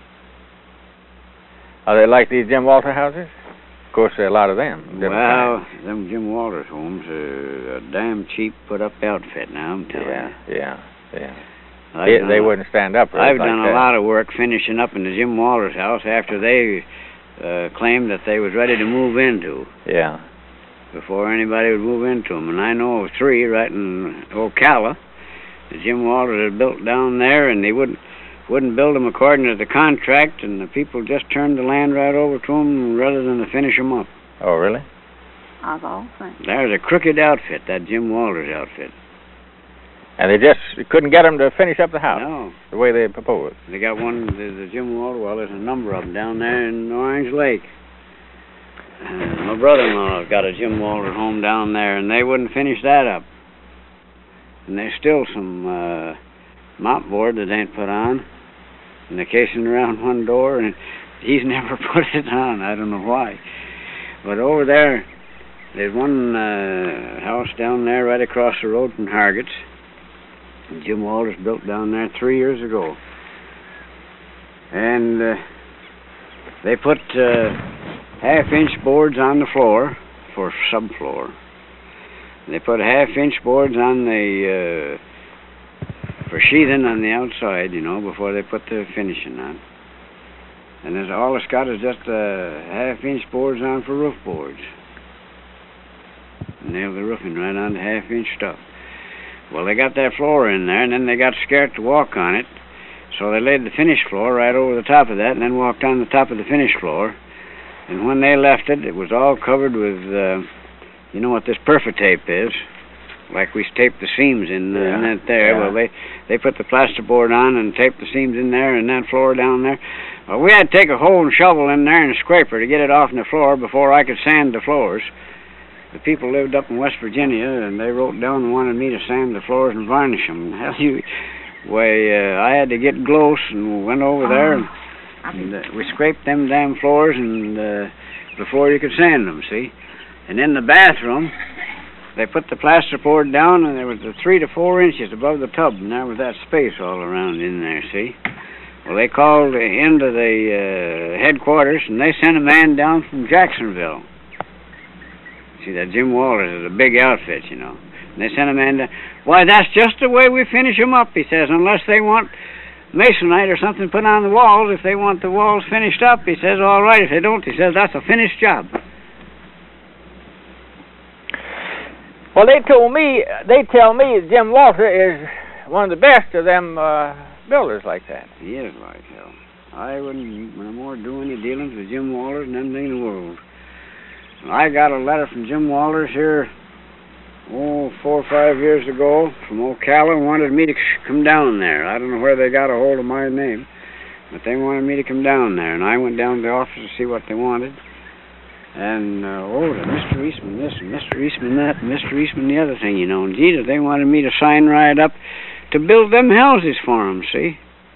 Are they like these Jim Walter houses? Of course, there are a lot of them. Well, them Jim Walters homes are a damn cheap put-up outfit now, I'm telling you. Yeah. They wouldn't stand up. I've done a lot of work finishing up in the Jim Walters house after they claimed that they was ready to move into. Yeah. Before anybody would move into them. And I know of 3 right in Ocala. The Jim Walters had built down there, and they wouldn't build them according to the contract, and the people just turned the land right over to them rather than to finish them up. Oh, really? Of all things. There's a crooked outfit, that Jim Walters outfit. And they just couldn't get them to finish up the house No. the way they proposed. They got one, the Jim Walters, well, there's a number of them down there in Orange Lake. My brother-in-law's got a Jim Walters home down there, and they wouldn't finish that up. And there's still some mop board that ain't put on, and the casing around one door, and he's never put it on. I don't know why. But over there, there's one house down there right across the road from Hargett's. Jim Walters built down there 3 years ago. And they put half-inch boards on the floor for subfloor. They put half-inch boards on the for sheathing on the outside, you know, before they put the finishing on. And there's all it's got is just half-inch boards on for roof boards. Nailed the roofing right on the half-inch stuff. Well, they got that floor in there, and then they got scared to walk on it, so they laid the finished floor right over the top of that, and then walked on the top of the finished floor. And when they left it, it was all covered with, you know what this Perfotape is? Like we taped the seams in that there. Yeah. Well, they put the plasterboard on and taped the seams in there and that floor down there. Well, we had to take a hoe and shovel in there and a scraper to get it off the floor before I could sand the floors. The people lived up in West Virginia, and they wrote down and wanted me to sand the floors and varnish them. Hell, I had to get close and went over there, and we scraped them damn floors and before you could sand them, see? And in the bathroom, they put the plasterboard down, and there was 3 to 4 inches above the tub, and there was that space all around in there, see? Well, they called into the headquarters, and they sent a man down from Jacksonville. See, that Jim Walters is a big outfit, you know. And they sent a man down. Why, that's just the way we finish them up, he says, unless they want masonite or something put on the walls. If they want the walls finished up, he says, all right. If they don't, he says, that's a finished job. Well, they tell me Jim Walter is one of the best of them builders like that. He is like hell. I wouldn't no more do any dealings with Jim Walters than anything in the world. I got a letter from Jim Walters here, 4 or 5 years ago, from Ocala, and wanted me to come down there. I don't know where they got a hold of my name, but they wanted me to come down there, and I went down to the office to see what they wanted. And, Mr. Eastman this, and Mr. Eastman that, and Mr. Eastman the other thing, you know. And, gee, they wanted me to sign right up to build them houses for them, see?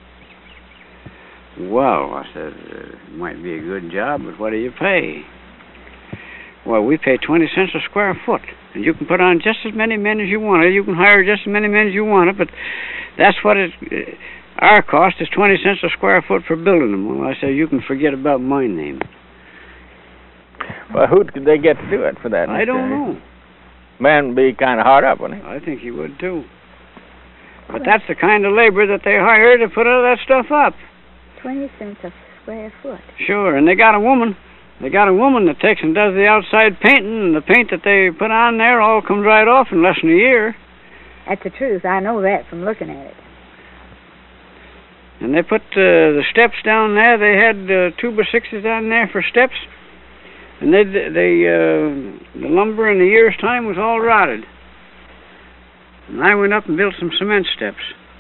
Well, I said, it might be a good job, but what do you pay? Well, we pay 20 cents a square foot, and you can put on just as many men as you want. You can hire just as many men as you want, but that's what our cost is 20 cents a square foot for building them. Well, I said, you can forget about my name. Well, who could they get to do it for that? I don't know. Man would be kind of hard up, wouldn't he? I think he would, too. But that's the kind of labor that they hire to put all that stuff up. 20 cents a square foot. Sure, and they got a woman. They got a woman that takes and does the outside painting, and the paint that they put on there all comes right off in less than a year. That's the truth. I know that from looking at it. And they put the steps down there. They had 2x6s down there for steps. And the lumber in a year's time was all rotted. And I went up and built some cement steps.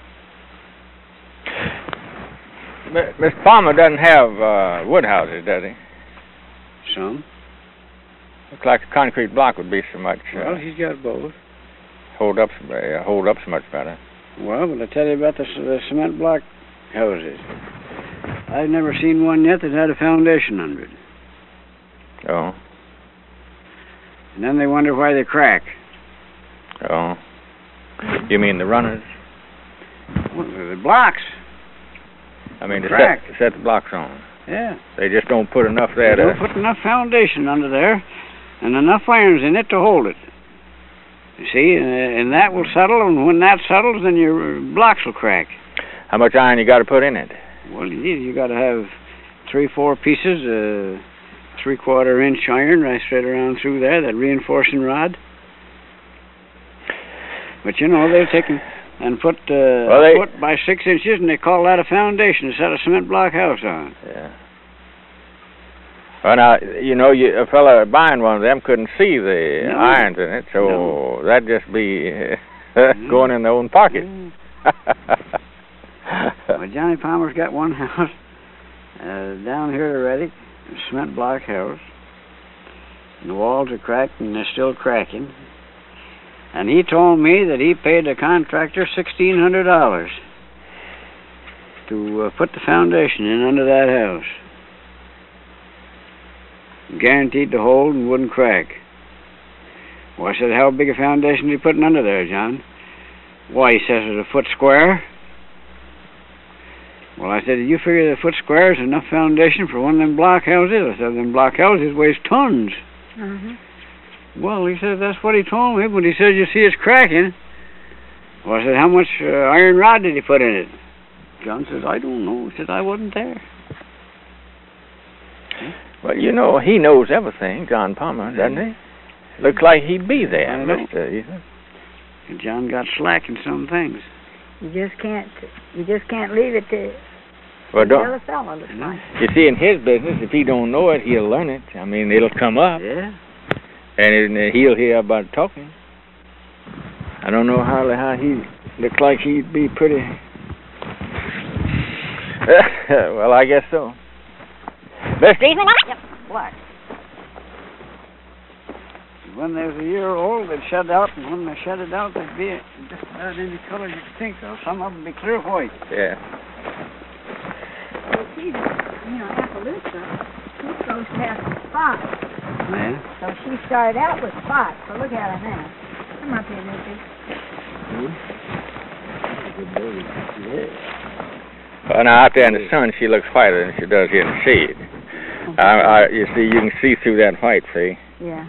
Mr. Palmer doesn't have wood houses, does he? Some. Looks like a concrete block would be so much. Well, he's got both. Hold up so much better. Well, but I tell you about the cement block houses. I've never seen one yet that had a foundation under it. Oh. And then they wonder why they crack. Oh. You mean the runners? Well, the blocks. I mean, to crack. set the blocks on. Yeah. They just don't put enough there. They don't put enough foundation under there and enough irons in it to hold it. You see, and that will settle, and when that settles, then your blocks will crack. How much iron you got to put in it? Well, you got to have 3-4 pieces, 3/4 inch iron right straight around through there, that reinforcing rod. But you know, they've taken and put a foot by 6 inches, and they call that a foundation to set a cement block house on. Yeah. Well, now, you know, a fella buying one of them couldn't see the No. irons in it, so No. that'd just be going in their own pocket. Mm. Well, Johnny Palmer's got one house down here already, a cement block house. And the walls are cracked, and they're still cracking. And he told me that he paid the contractor $1,600 to put the foundation in under that house. Guaranteed to hold and wouldn't crack. Well, I said, how big a foundation are you putting under there, John? Why, he says it's a foot square. Well, I said, you figure the foot square is enough foundation for one of them block houses? I said, them block houses weighs tons. Well, he said, that's what he told me, but he said, you see it's cracking. Well, I said, how much iron rod did he put in it? John says, I don't know. He said, I wasn't there. Well, you know, he knows everything, John Palmer, doesn't he? Looks like he'd be there, I know. Mr. Ethan. And John got slack in some things. You just can't leave it to Well, the don't. other fellow, looks like. You see, in his business, if he don't know it, he'll learn it. I mean, it'll come up, Yeah. and he'll hear about talking. I don't know how he looks like he'd be pretty. Well, I guess so. Mr. Ethan? Yep, what? When they was a year old, they'd shed out, and when they shed it out, they'd be just about any color you could think of. Some of them be clear white. Yeah. Well, she's, Appaloosa, she's supposed to have some spots. Yeah. So she started out with spots, so look at her now. Come up here, Missy. Well, now out there in the sun, she looks whiter than she does here in the shade. You see, you can see through that white, see? Yeah.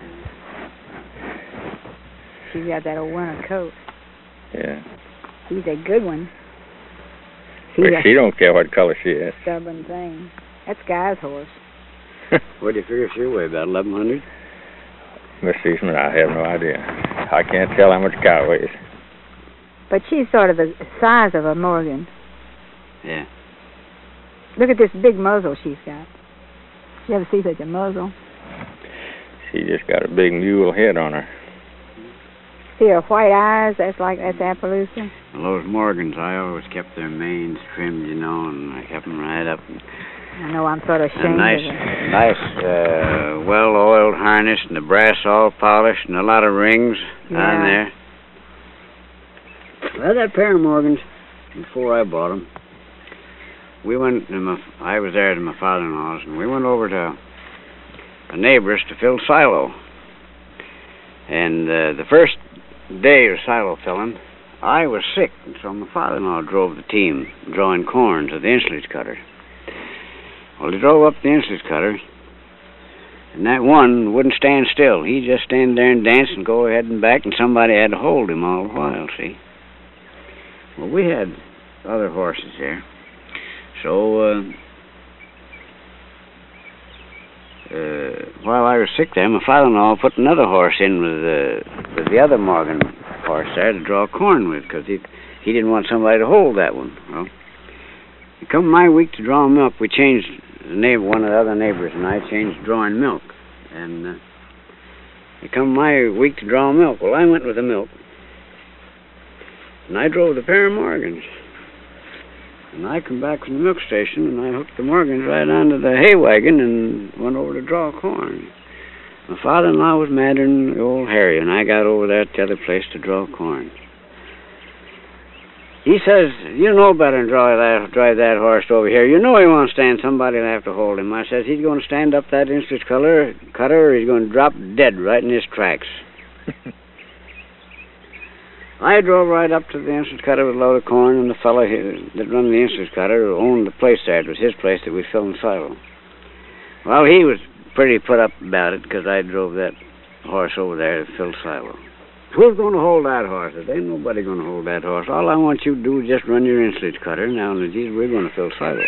She's got that old winter coat. Yeah. He's a good one. But He's she a don't care what color she is. stubborn thing. That's Guy's horse. What do you figure she weigh, about 1,100? Miss Eastman, I have no idea. I can't tell how much cow weighs. But she's sort of the size of a Morgan. Yeah. Look at this big muzzle she's got. You ever see such a muzzle? She just got a big mule head on her. See her white eyes? That's Appaloosa. Well, those Morgans, I always kept their manes trimmed, and I kept them right up. I know I'm sort of A ashamed nice, of her. well-oiled harness, and the brass all polished, and a lot of rings on there. Well, that pair of Morgans, before I bought them, we went to I was there to my father-in-law's, and we went over to a neighbor's to fill silo. And the first day of silo filling, I was sick, and so my father-in-law drove the team drawing corn to the insulage cutter. Well, he drove up the insulage cutter, and that one wouldn't stand still. He'd just stand there and dance and go ahead and back, and somebody had to hold him all the while, see? Well, we had other horses there. So, while I was sick there, my father-in-law put another horse in with the other Morgan horse there to draw corn with, because he didn't want somebody to hold that one. Well, it come my week to draw milk, we changed one of the other neighbors and I changed drawing milk. And it come my week to draw milk. Well, I went with the milk, and I drove the pair of Morgans. And I come back from the milk station, and I hooked the Morgans right onto the hay wagon and went over to draw corn. My father-in-law was madder than the old Harry, and I got over there to the other place to draw corn. He says, you know better than drive that horse over here. You know he won't stand. Somebody will have to hold him. I says, he's going to stand up that insulage cutter, or he's going to drop dead right in his tracks. I drove right up to the insulage cutter with a load of corn, and the fellow that run the insulage cutter owned the place there. It was his place that we filled in silo. Well, he was pretty put up about it, because I drove that horse over there to fill silo. Who's going to hold that horse? There ain't nobody going to hold that horse. All I want you to do is just run your insulage cutter. Now, geez, we're going to fill silo.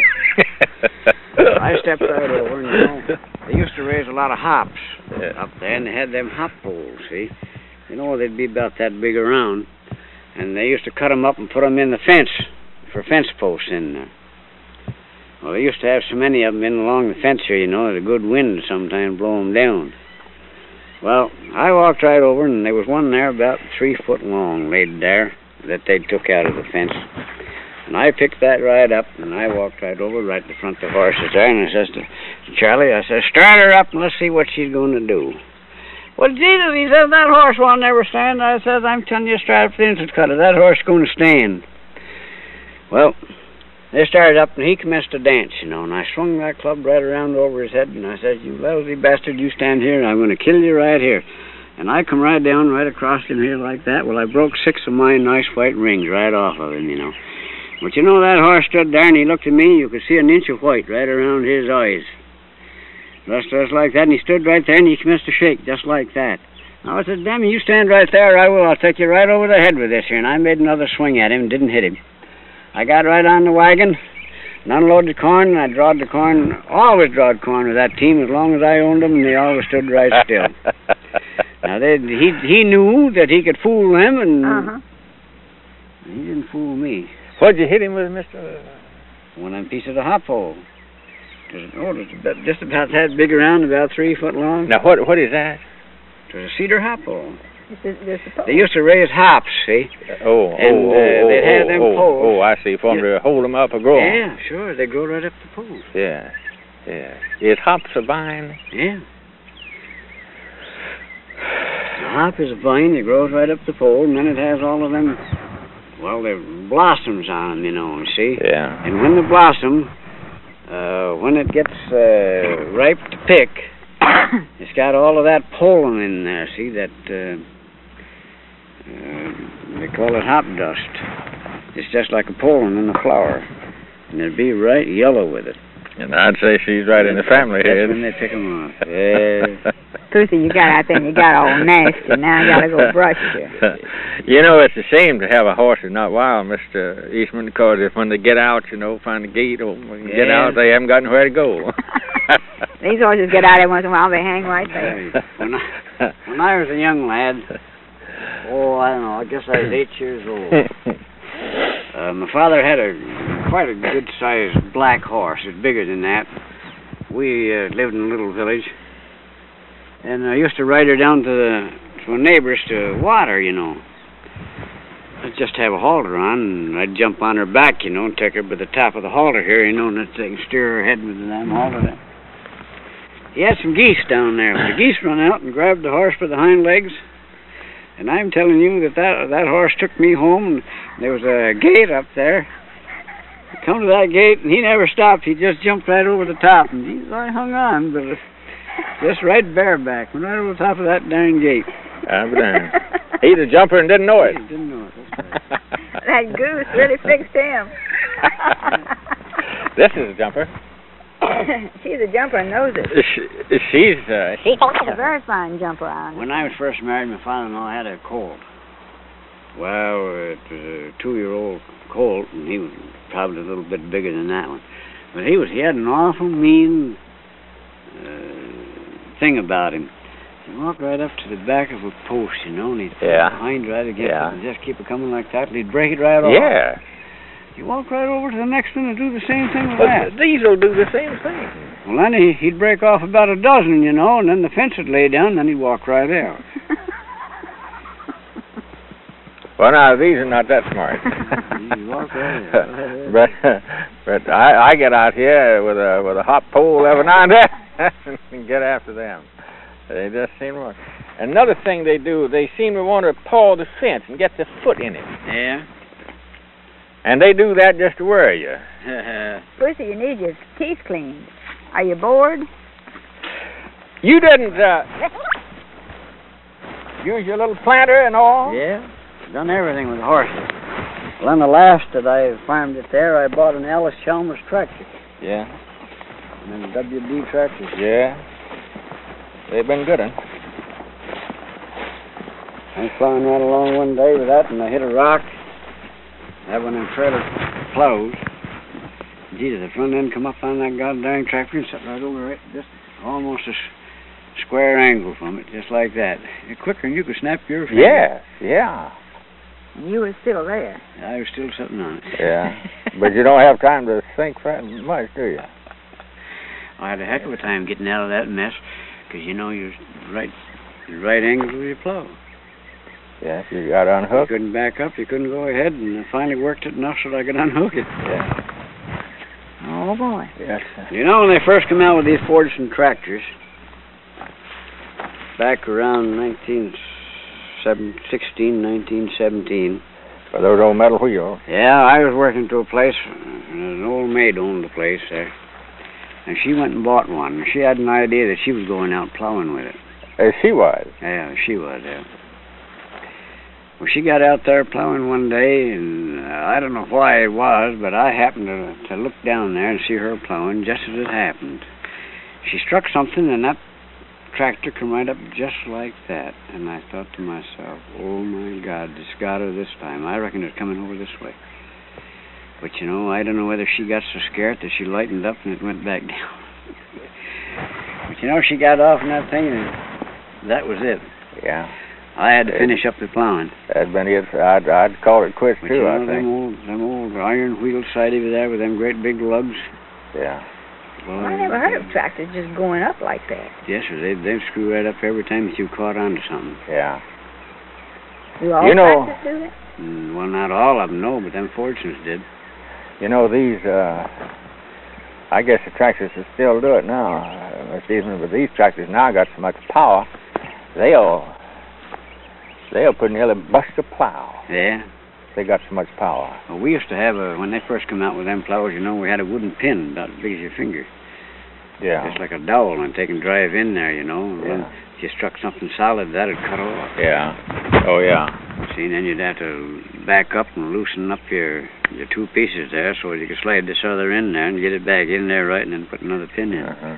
I stepped right over, and, they used to raise a lot of hops up there, and they had them hop poles, see? They'd be about that big around. And they used to cut them up and put them in the fence, for fence posts in there. Well, they used to have so many of them in along the fence here, you know, that a good wind sometimes blow them down. Well, I walked right over, and there was one there about 3 foot long laid there that they took out of the fence. And I picked that right up, and I walked right over, right in front of the horses there, and I says to Charlie, I says, start her up and let's see what she's going to do. Well, Jesus, he says, that horse won't never stand. I says, I'm telling you, start up the instant cutter. That horse is going to stand. Well, they started up, and he commenced to dance, you know, and I swung that club right around over his head, and I said, you lousy bastard, you stand here, and I'm going to kill you right here. And I come right down, right across him here like that. Well, I broke 6 of my nice white rings right off of him, you know. But you know, that horse stood there, and he looked at me, you could see an inch of white right around his eyes. Just like that, and he stood right there, and he commenced to shake, just like that. Now, I said, damn you, stand right there, I will. I'll take you right over the head with this here. And I made another swing at him and didn't hit him. I got right on the wagon and unloaded the corn, and I drawed the corn, always drawed corn with that team as long as I owned them, and they always stood right still. Now, he knew that he could fool them, and he didn't fool me. What'd you hit him with, Mr.? One of them pieces of hop pole. It was just about that big around, about 3 foot long. Now, what is that? It was a cedar hop pole. This They used to raise hops, see? They'd have them poles. Oh, I see. For them to hold them up or grow. Yeah, sure. They grow right up the poles. Yeah, yeah. Is hops a vine? Yeah. The hop is a vine that grows right up the pole, and then it has all of them, well, they're blossoms on them, you know, see? Yeah. And when the blossom, when it gets ripe to pick, it's got all of that pollen in there, see, that, they call it hop dust. It's just like a pollen in the flower, and it'd be right yellow with it. And I'd say she's right in the family here. That's when they pick 'em off. Yeah. Pussy, you got all nasty. Now I gotta go brush you. You know, it's a shame to have a horse that's not wild, Mr. Eastman, because if when they get out, you know, find the gate or get out, they haven't got nowhere to go. These horses get out every once in a while. They hang right there. When I was a young lad, I don't know, I guess I was 8 years old. My father had quite a good-sized black horse. It was bigger than that. We lived in a little village, and I used to ride her down to a neighbor's to water, you know. I'd just have a halter on, and I'd jump on her back, you know, and take her by the top of the halter here, you know, and then they can steer her head with the damn halter there. He had some geese down there. The geese run out and grabbed the horse by the hind legs, and I'm telling you that horse took me home, and there was a gate up there. I come to that gate, and he never stopped. He just jumped right over the top, and I hung on, but just right bareback, went right over the top of that darn gate. I'm darn. He's a jumper and didn't know it. He didn't know it. That's right. That goose really fixed him. This is a jumper. She's a jumper and knows it. She's a very fine jumper on. When I was first married, my father-in-law had a colt. Well, it was a 2-year-old colt, and he was probably a little bit bigger than that one. But he had an awful mean thing about him. He walked right up to the back of a post, you know, and he'd put behind right against it and just keep it coming like that, and he'd break it right off. Yeah. You walk right over to the next one and do the same thing with that. These will do the same thing. Well, then he'd break off about a dozen, you know, and then the fence would lay down, and then he'd walk right out. Well, now, these are not that smart. You walk right out. but I get out here with a hop pole every now and then and get after them. They just seem to work. Another thing they do, they seem to want to paw the fence and get their foot in it. Yeah. And they do that just to worry you. Pussy, you need your teeth cleaned. Are you bored? You didn't use your little planter and all? Yeah. Done everything with horses. Well, on the last that I farmed it there, I bought an Ellis Chalmers tractor. Yeah. And then WD tractors. Yeah. They've been good, huh? I was plowing right along one day with that, and I hit a rock. That one in trailer plows. Jesus, the front end come up on that goddamn tractor and sat right over it, just almost a square angle from it, just like that. Quicker than you could snap your finger. Yeah, yeah. You were still there. I was still sitting on it. Yeah. But you don't have time to sink very much, do you? I had a heck of a time getting out of that mess, 'cause you know you're right angled with your plow. Yeah, you got You unhooked. couldn't back up, you couldn't go ahead, and I finally worked it enough so that I could unhook it. Yeah. Oh, boy. Yes. You know, when they first come out with these Fordson tractors, back around 1917, For those old metal wheels. yeah, I was working to a place, and an old maid owned the place there, and she went and bought one. And she had an idea that she was going out plowing with it. As she was. Yeah, she was, yeah. Well, she got out there plowing one day, and I don't know why it was, but I happened to look down there and see her plowing just as it happened. She struck something, and that tractor come right up just like that. And I thought to myself, oh, my God, it's got her this time. I reckon it's coming over this way. But, you know, I don't know whether she got so scared that she lightened up and it went back down. But, you know, she got off on that thing, and that was it. Yeah. I had to finish up the plowing. That'd been it. I'd call it quits, But too, you know, I think. them old iron wheels side over there with them great big lugs. Yeah. Well, I never heard of tractors just going up like that. Yes, sir. They'd screw right up every time that you caught onto something. Yeah. Do all You know- tractors do that? Well, not all of them, no, but them Fordsons did. You know, these, I guess the tractors will still do it now, Mr. Eastman, but these tractors now got so much power, they'll put nearly bust a plow. Yeah. They got so much power. Well, we used to have when they first come out with them plows, you know, we had a wooden pin about as big as your finger. Yeah. Just like a dowel, and take and drive in there, you know. And then Yeah. if you struck something solid, that'd cut off. Yeah. Oh, yeah. See, and then you'd have to back up and loosen up your two pieces there so you could slide this other in there and get it back in there right and then put another pin in. Uh-huh.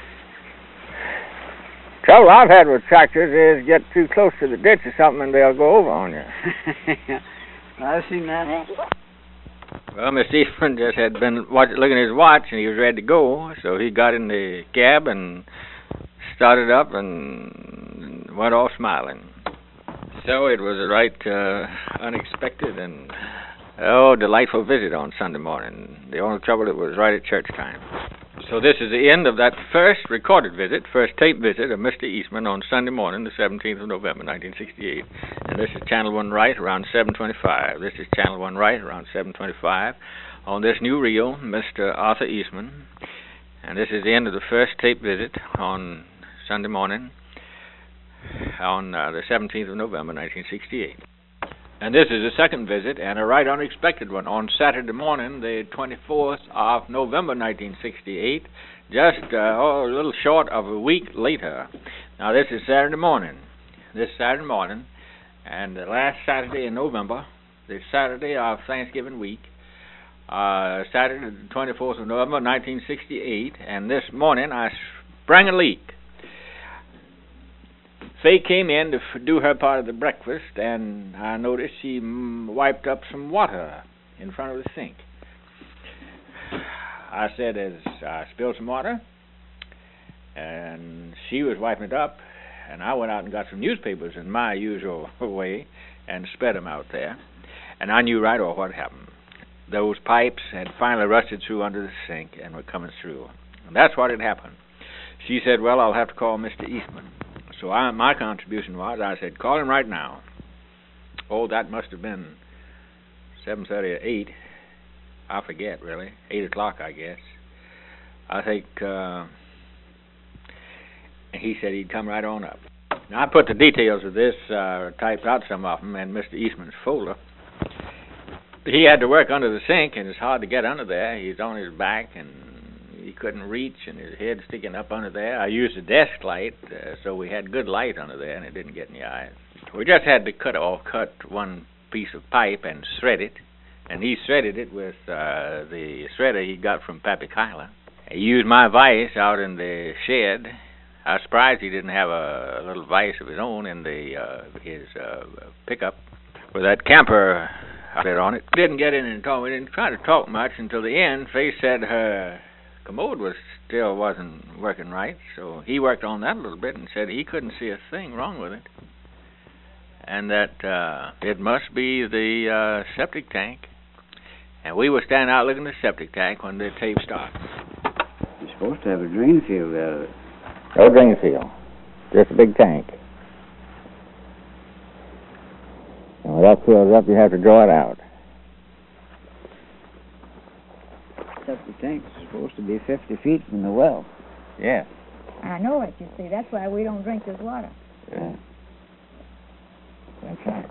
Trouble I've had with tractors is get too close to the ditch or something and they'll go over on you. I've seen that. Well, Mr. Eastman just had been looking at his watch, and he was ready to go, so he got in the cab and started up and went off smiling. So it was a right unexpected and, delightful visit on Sunday morning. The only trouble, it was right at church time. So this is the end of that first recorded visit, first tape visit of Mr. Eastman on Sunday morning, the 17th of November, 1968. And this is Channel 1 Right around 7:25. This is Channel 1 Right around 7:25 on this new reel, Mr. Arthur Eastman. And this is the end of the first tape visit on Sunday morning on the 17th of November, 1968. And this is the second visit, and a right unexpected one, on Saturday morning, the 24th of November, 1968, just a little short of a week later. Now, this is Saturday morning, and the last Saturday in November, the Saturday of Thanksgiving week, Saturday the 24th of November, 1968, and this morning I sprang a leak. Faye came in to do her part of the breakfast, and I noticed she wiped up some water in front of the sink. I said, "As I spilled some water," and she was wiping it up, and I went out and got some newspapers in my usual way and spread them out there, and I knew right off what happened. Those pipes had finally rusted through under the sink and were coming through. And that's what had happened. She said, "Well, I'll have to call Mr. Eastman." So my contribution was, I said, "Call him right now." Oh, that must have been 7:30 or 8. I forget, really. 8 o'clock, I guess. I think, he said he'd come right on up. Now, I put the details of this, typed out some of them, in Mr. Eastman's folder. He had to work under the sink, and it's hard to get under there. He's on his back, and he couldn't reach, and his head sticking up under there. I used a desk light, so we had good light under there, and it didn't get in the eyes. We just had to cut one piece of pipe and thread it, and he threaded it with the threader he got from Pappy Kyler. He used my vise out in the shed. I was surprised he didn't have a little vise of his own in his pickup with that camper on it. Didn't get in and talk. We didn't try to talk much until the end. Faye said her commode still wasn't working right, so he worked on that a little bit and said he couldn't see a thing wrong with it, and that it must be the septic tank. And we were standing out looking at the septic tank when the tape started. You're supposed to have a drain field out of it. No drain field. Just a big tank. And when that fills up, you have to draw it out. Septic tank's supposed to be 50 feet from the well. Yeah. I know it, you see. That's why we don't drink this water. Yeah. That's right.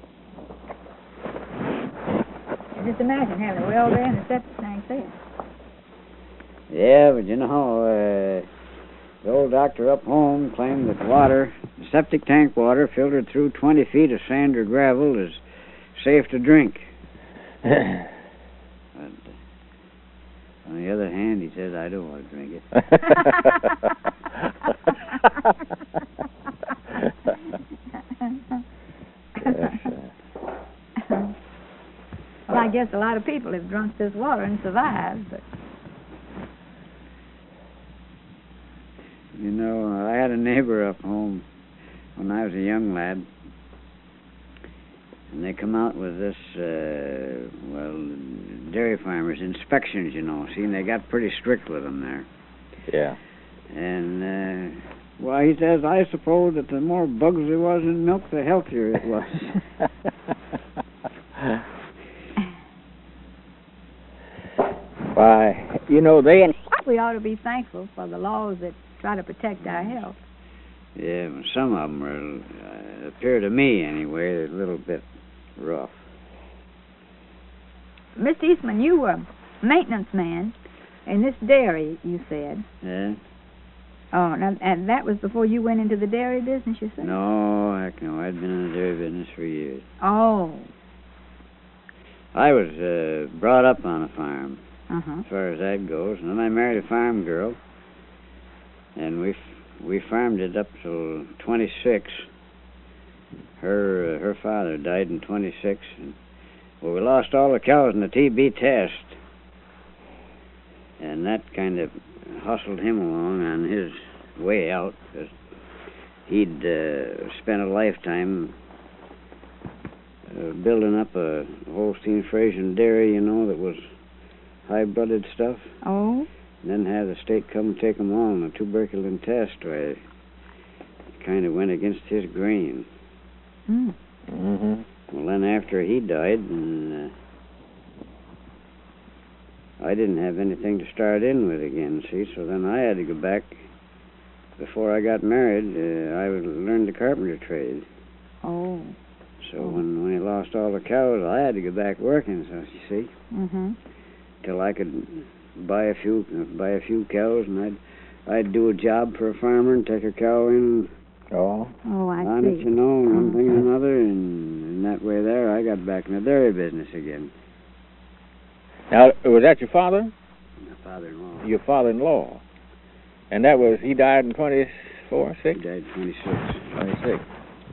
Just imagine having a well there and a septic tank there. Yeah, but you know, the old doctor up home claimed that the septic tank water filtered through 20 feet of sand or gravel is safe to drink. But on the other hand, he says, I don't want to drink it. Well, I guess a lot of people have drunk this water and survived, but... You know, I had a neighbor up home when I was a young lad, and they come out with this, dairy farmers' inspections, you know. See, and they got pretty strict with them there. Yeah. And, he says, I suppose that the more bugs there was in milk, the healthier it was. Why, you know, We ought to be thankful for the laws that try to protect our health. Yeah, well, some of them are, appear to me anyway, a little bit rough. Mr. Eastman, you were a maintenance man in this dairy, you said. Yeah? Oh, and that was before you went into the dairy business, you said? No, heck no. I'd been in the dairy business for years. Oh. I was brought up on a farm, Uh-huh. as far as that goes. And then I married a farm girl, and we farmed it up till 26. Her father died in 26, and we lost all the cows in the TB test, and that kind of hustled him along on his way out, because he'd spent a lifetime building up a Holstein Friesian dairy, you know, that was high-blooded stuff. Oh? And then have the state come take him on a tuberculin test, where it kind of went against his grain. Mm. Mm-hmm. Well, then after he died, and I didn't have anything to start in with again, see, so then I had to go back. Before I got married, I learned the carpenter trade. Oh. So when I lost all the cows, I had to go back working, so you see, Mm-hmm. till I could buy a few cows, and I'd do a job for a farmer and take a cow in Oh. Oh, I on it, see. you know, one thing and another, and in that way there, I got back in the dairy business again. Now, was that your father? My father-in-law. Your father-in-law. And that was, he died in 24, 6? He died 26. 26.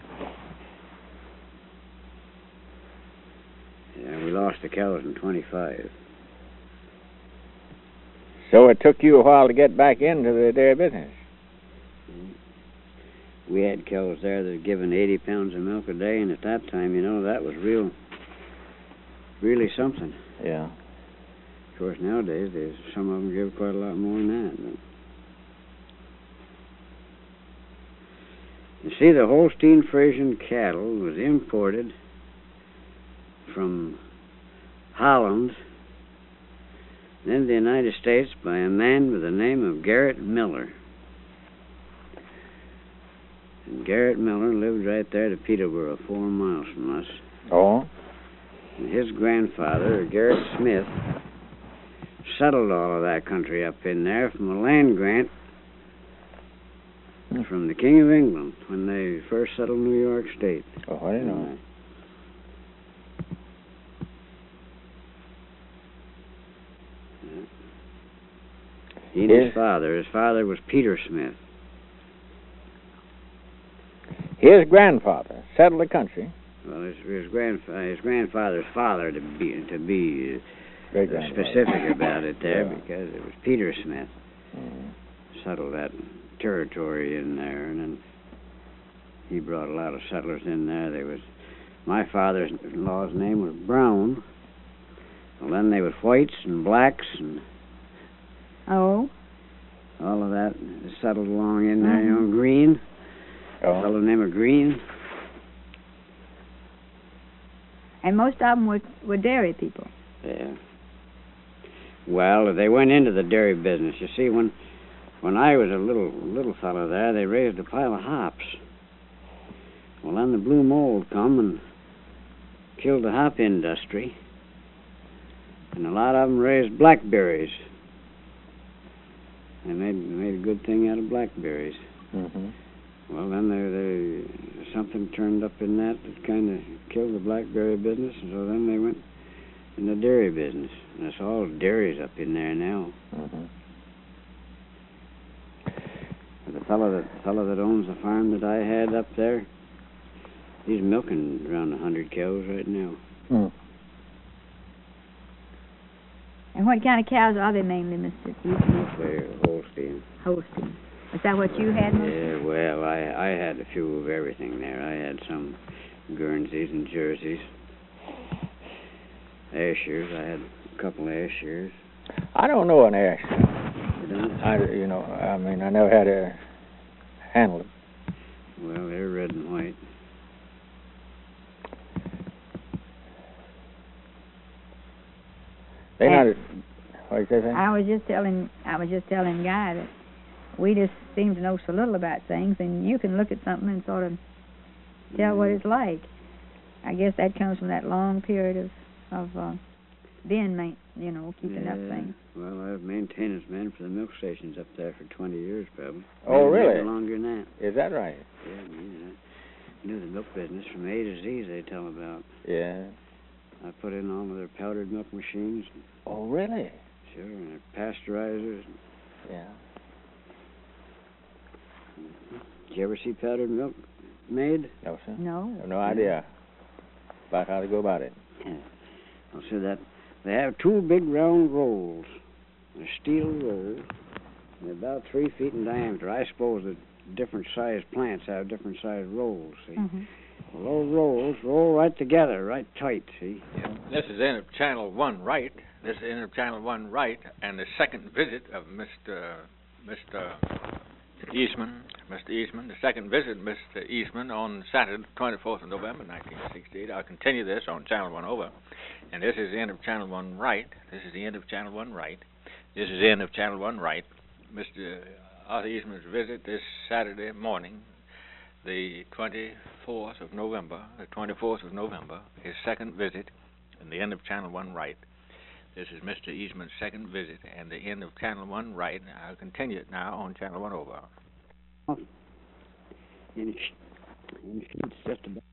Yeah, we lost the cows in 25. So it took you a while to get back into the dairy business. We had cows there that were giving 80 pounds of milk a day, and at that time, you know, that was really something. Yeah. Of course, nowadays, some of them give quite a lot more than that. But you see, the Holstein Friesian cattle was imported from Holland, then the United States, by a man with the name of Garrett Miller. And Garrett Miller lived right there to Peterborough, 4 miles from us. Oh? And his grandfather, Garrett Smith, settled all of that country up in there from a land grant from the King of England when they first settled New York State. Oh, I didn't know. He and his father was Peter Smith. His grandfather settled the country. Well, his grandfather's father, to be specific about it there, because it was Peter Smith settled that territory in there, and then he brought a lot of settlers in there. My father-in-law's name was Brown, Well, then there was whites and blacks and Oh. all of that settled along in there, you know, green. Oh. A fellow named Green. And most of them were dairy people. Yeah. Well, they went into the dairy business. You see, when I was a little fellow there, they raised a pile of hops. Well, then the blue mold come and killed the hop industry, and a lot of them raised blackberries. They made a good thing out of blackberries. Mm-hmm. Well, then something turned up in that kind of killed the blackberry business, and so then they went in the dairy business. And it's all dairies up in there now. Mm-hmm. The fellow that owns the farm that I had up there, he's milking around 100 cows right now. Mm. And what kind of cows are they mainly, Mr. Eastman? They're Holstein. Holstein. Is that what you had, Mr.? Yeah, well, I had a few of everything there. I had some Guernseys and Jerseys. Ashers. I had a couple of Ashers. I don't know an ash. You don't? I never had to handle it. Well, they're red and white. They not. What you say? I was just telling Guy that we just seem to know so little about things, and you can look at something and sort of tell what it's like. I guess that comes from that long period of being, keeping up things. Well, I was maintenance man for the milk stations up there for 20 years, probably. Oh, really? Maybe longer than that. Is that right? Yeah, I knew the milk business from A to Z, they tell about. Yeah. I put in all of their powdered milk machines. Oh, really? Sure, and their pasteurizers. Yeah. Did you ever see powdered milk made? No, sir. No. I have no idea about how to go about it. Yeah. I'll say that they have two big round rolls. They're steel rolls. They're about 3 feet in diameter. I suppose that different sized plants have different sized rolls, see? Mm-hmm. Well, those rolls roll right together, right tight, see? This is end of Channel 1 right. This is end of Channel 1 right, and the second visit of Mr. Eastman, the second visit of Mr. Eastman on Saturday, 24th of November, 1968. I'll continue this on Channel 1 over. And this is the end of Channel 1 right. This is the end of Channel 1 right. This is the end of Channel 1 right. Mr. Arthur Eastman's visit this Saturday morning, the 24th of November, his second visit, and the end of Channel 1 right. This is Mr. Eastman's second visit and the end of Channel 1 right. I'll continue it now on Channel 1 over. And it's just about